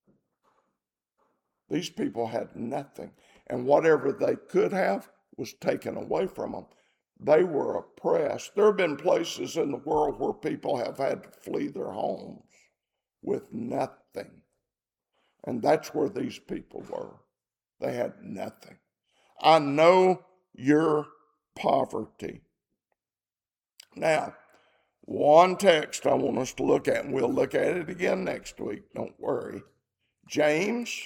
These people had nothing, and whatever they could have was taken away from them. They were oppressed. There have been places in the world where people have had to flee their homes with nothing. And that's where these people were. They had nothing. I know your poverty. Now, one text I want us to look at, and we'll look at it again next week, don't worry. James.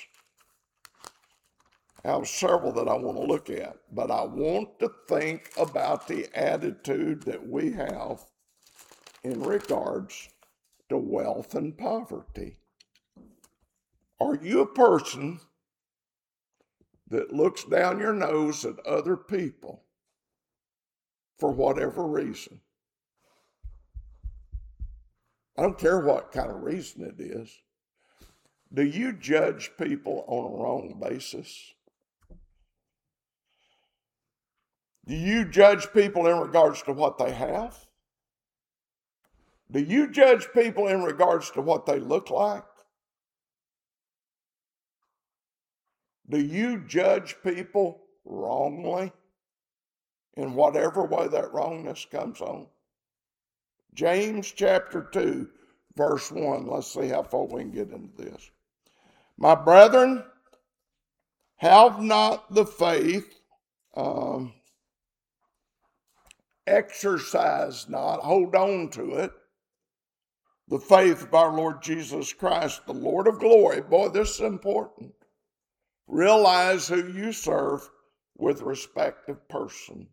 I have several that I want to look at, but I want to think about the attitude that we have in regards to wealth and poverty. Are you a person that looks down your nose at other people for whatever reason? I don't care what kind of reason it is. Do you judge people on a wrong basis? Do you judge people in regards to what they have? Do you judge people in regards to what they look like? Do you judge people wrongly in whatever way that wrongness comes on? James chapter two, verse one. Let's see how far we can get into this. My brethren, have not the faith, um, exercise not, hold on to it, the faith of our Lord Jesus Christ, the Lord of glory. Boy, this is important. Realize who you serve with respective persons.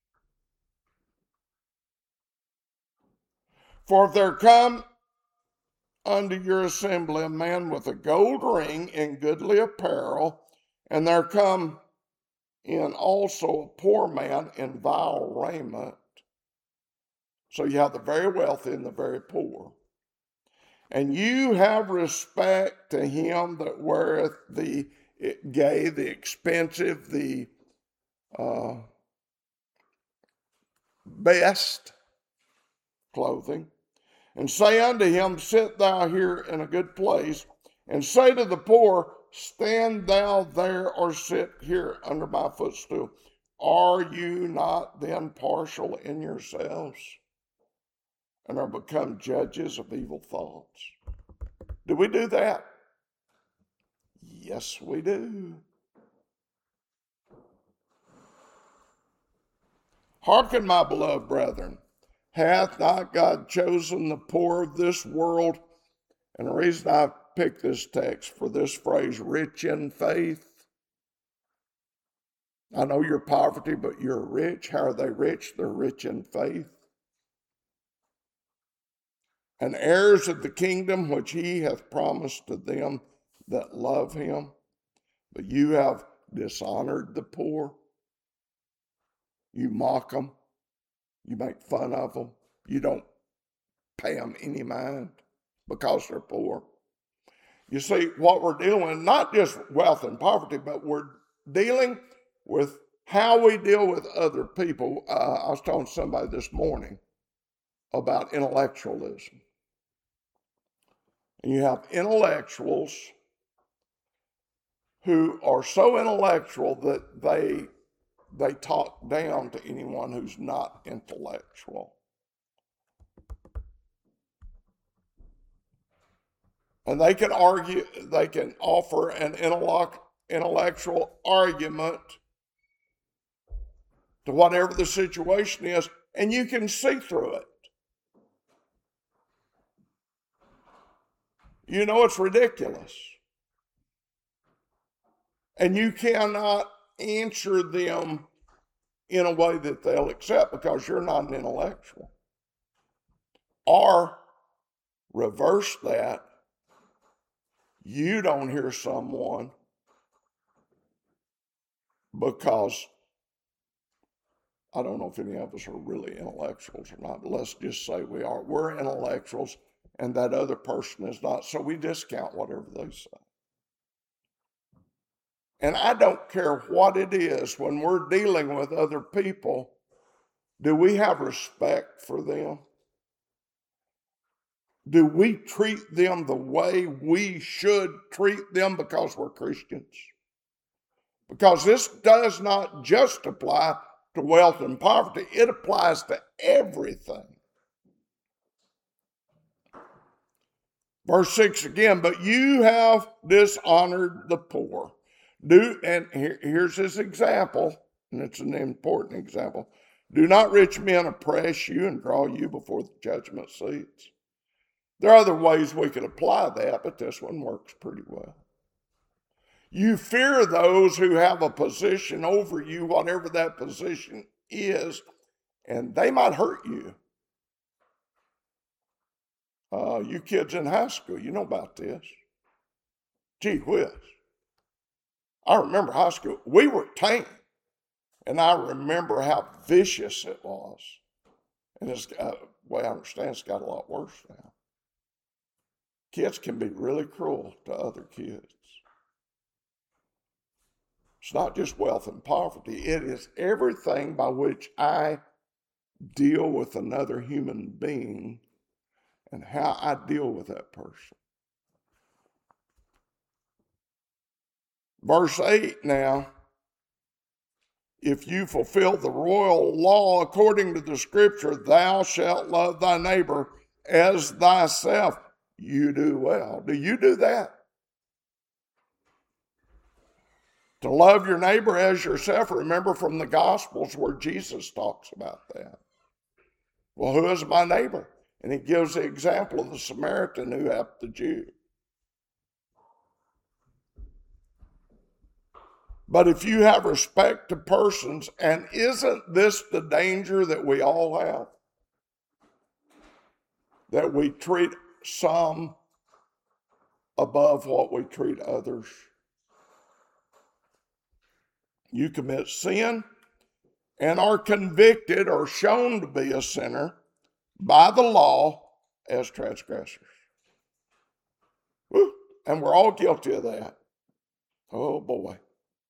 For if there come unto your assembly a man with a gold ring in goodly apparel, and there come in also a poor man in vile raiment. So you have the very wealthy and the very poor. And you have respect to him that weareth the gay, the expensive, the uh, best clothing, and say unto him, sit thou here in a good place, and say to the poor, stand thou there or sit here under my footstool. Are you not then partial in yourselves, and are become judges of evil thoughts? Do we do that? Yes, we do. Hearken, my beloved brethren, hath not God chosen the poor of this world? And the reason I picked this text for this phrase, rich in faith. I know you're poverty, but you're rich. How are they rich? They're rich in faith. And heirs of the kingdom which he hath promised to them that love him. But you have dishonored the poor. You mock them. You make fun of them. You don't pay them any mind because they're poor. You see, what we're dealing with, not just wealth and poverty, but we're dealing with how we deal with other people. Uh, I was telling somebody this morning about intellectualism. And you have intellectuals who are so intellectual that they, they talk down to anyone who's not intellectual. And they can argue, they can offer an intellectual argument to whatever the situation is, and you can see through it. You know it's ridiculous. And you cannot answer them in a way that they'll accept because you're not an intellectual. Or reverse that, you don't hear someone because, I don't know if any of us are really intellectuals or not, but let's just say we are. We're intellectuals and that other person is not, so we discount whatever they say. And I don't care what it is, when we're dealing with other people, do we have respect for them? Do we treat them the way we should treat them because we're Christians? Because this does not just apply to wealth and poverty. It applies to everything. Verse six again, but you have dishonored the poor. Do, and here, here's his example, and it's an important example. Do not rich men oppress you and draw you before the judgment seats? There are other ways we could apply that, but this one works pretty well. You fear those who have a position over you, whatever that position is, and they might hurt you. Uh, you kids in high school, you know about this. Gee whiz. I remember high school. We were tame, and I remember how vicious it was. And it's, uh, the way I understand, it's got a lot worse now. Kids can be really cruel to other kids. It's not just wealth and poverty. It is everything by which I deal with another human being and how I deal with that person. Verse eight now, if you fulfill the royal law according to the scripture, thou shalt love thy neighbor as thyself. You do well. Do you do that? To love your neighbor as yourself. Remember from the Gospels where Jesus talks about that. Well, who is my neighbor? And he gives the example of the Samaritan who helped the Jew. But if you have respect to persons, and isn't this the danger that we all have? That we treat some above what we treat others. You commit sin and are convicted or shown to be a sinner by the law as transgressors. And we're all guilty of that. Oh boy.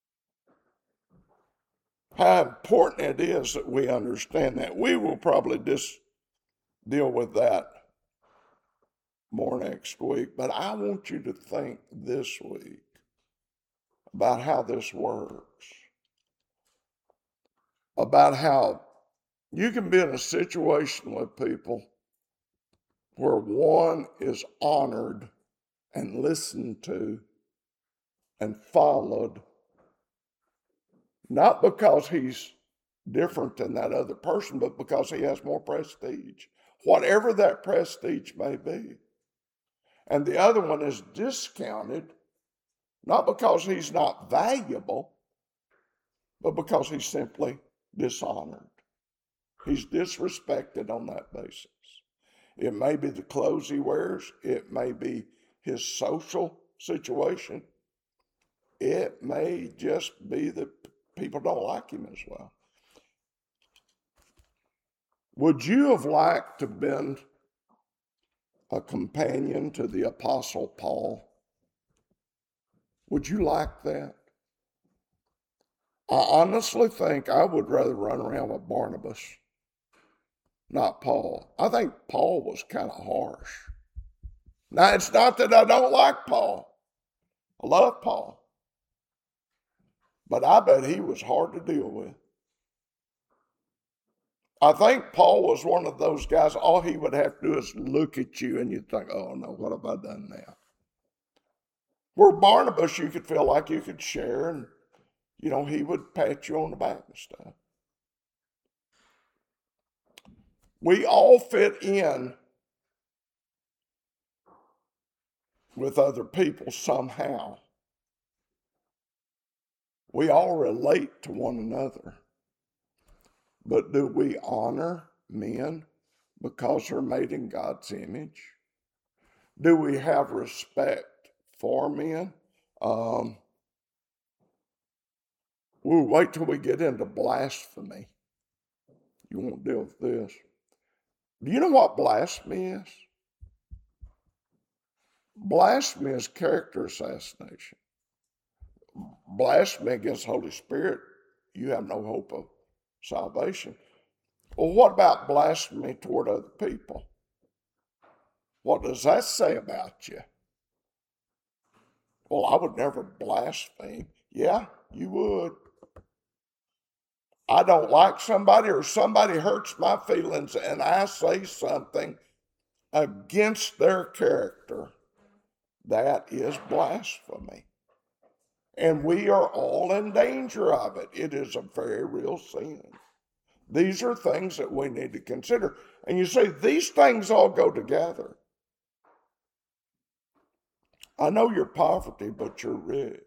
How important it is that we understand that. We will probably just deal with that more next week. But I want you to think this week about how this works. About how you can be in a situation with people where one is honored and listened to and followed, not because he's different than that other person, but because he has more prestige, whatever that prestige may be. And the other one is discounted, not because he's not valuable, but because he's simply dishonored. He's disrespected on that basis. It may be the clothes he wears. It may be his social situation. It may just be that people don't like him as well. Would you have liked to have been a companion to the Apostle Paul? Would you like that? I honestly think I would rather run around with Barnabas, not Paul. I think Paul was kind of harsh. Now, it's not that I don't like Paul. I love Paul. But I bet he was hard to deal with. I think Paul was one of those guys, all he would have to do is look at you and you'd think, oh no, what have I done now? Where Barnabas, you could feel like you could share and, you know, he would pat you on the back and stuff. We all fit in with other people somehow. We all relate to one another. But do we honor men because they're made in God's image? Do we have respect for men? Um, we'll wait till we get into blasphemy. You won't deal with this. Do you know what blasphemy is? Blasphemy is character assassination. Blasphemy against the Holy Spirit, you have no hope of salvation. Well, what about blasphemy toward other people? What does that say about you? Well, I would never blaspheme. Yeah, you would. I don't like somebody or somebody hurts my feelings and I say something against their character. That is blasphemy. And we are all in danger of it. It is a very real sin. These are things that we need to consider. And you say, these things all go together. I know your poverty, but you're rich.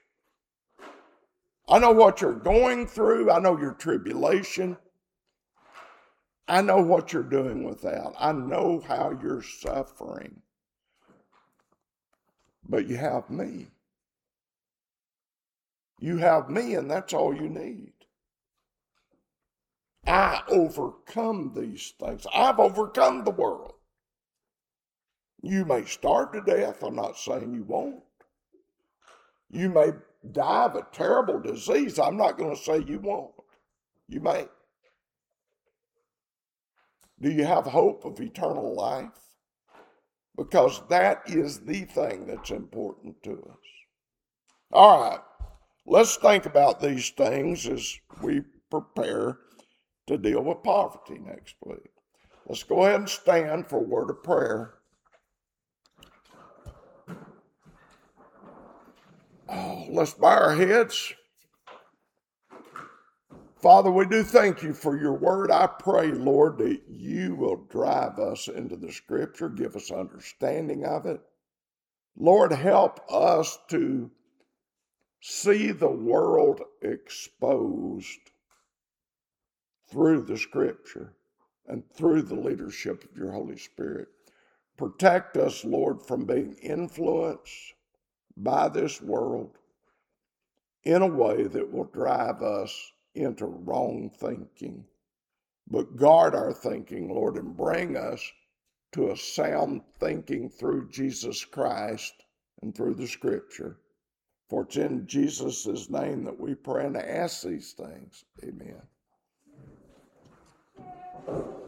I know what you're going through. I know your tribulation. I know what you're doing without. I know how you're suffering. But you have me. You have me, and that's all you need. I overcome these things. I've overcome the world. You may starve to death. I'm not saying you won't. You may die of a terrible disease. I'm not going to say you won't. You may. Do you have hope of eternal life? Because that is the thing that's important to us. All right. Let's think about these things as we prepare to deal with poverty next week. Let's go ahead and stand for a word of prayer. Oh, let's bow our heads. Father, we do thank you for your word. I pray, Lord, that you will drive us into the scripture, give us understanding of it. Lord, help us to see the world exposed through the scripture and through the leadership of your Holy Spirit. Protect us, Lord, from being influenced by this world in a way that will drive us into wrong thinking. But guard our thinking, Lord, and bring us to a sound thinking through Jesus Christ and through the scripture. For it's in Jesus' name that we pray and ask these things. Amen.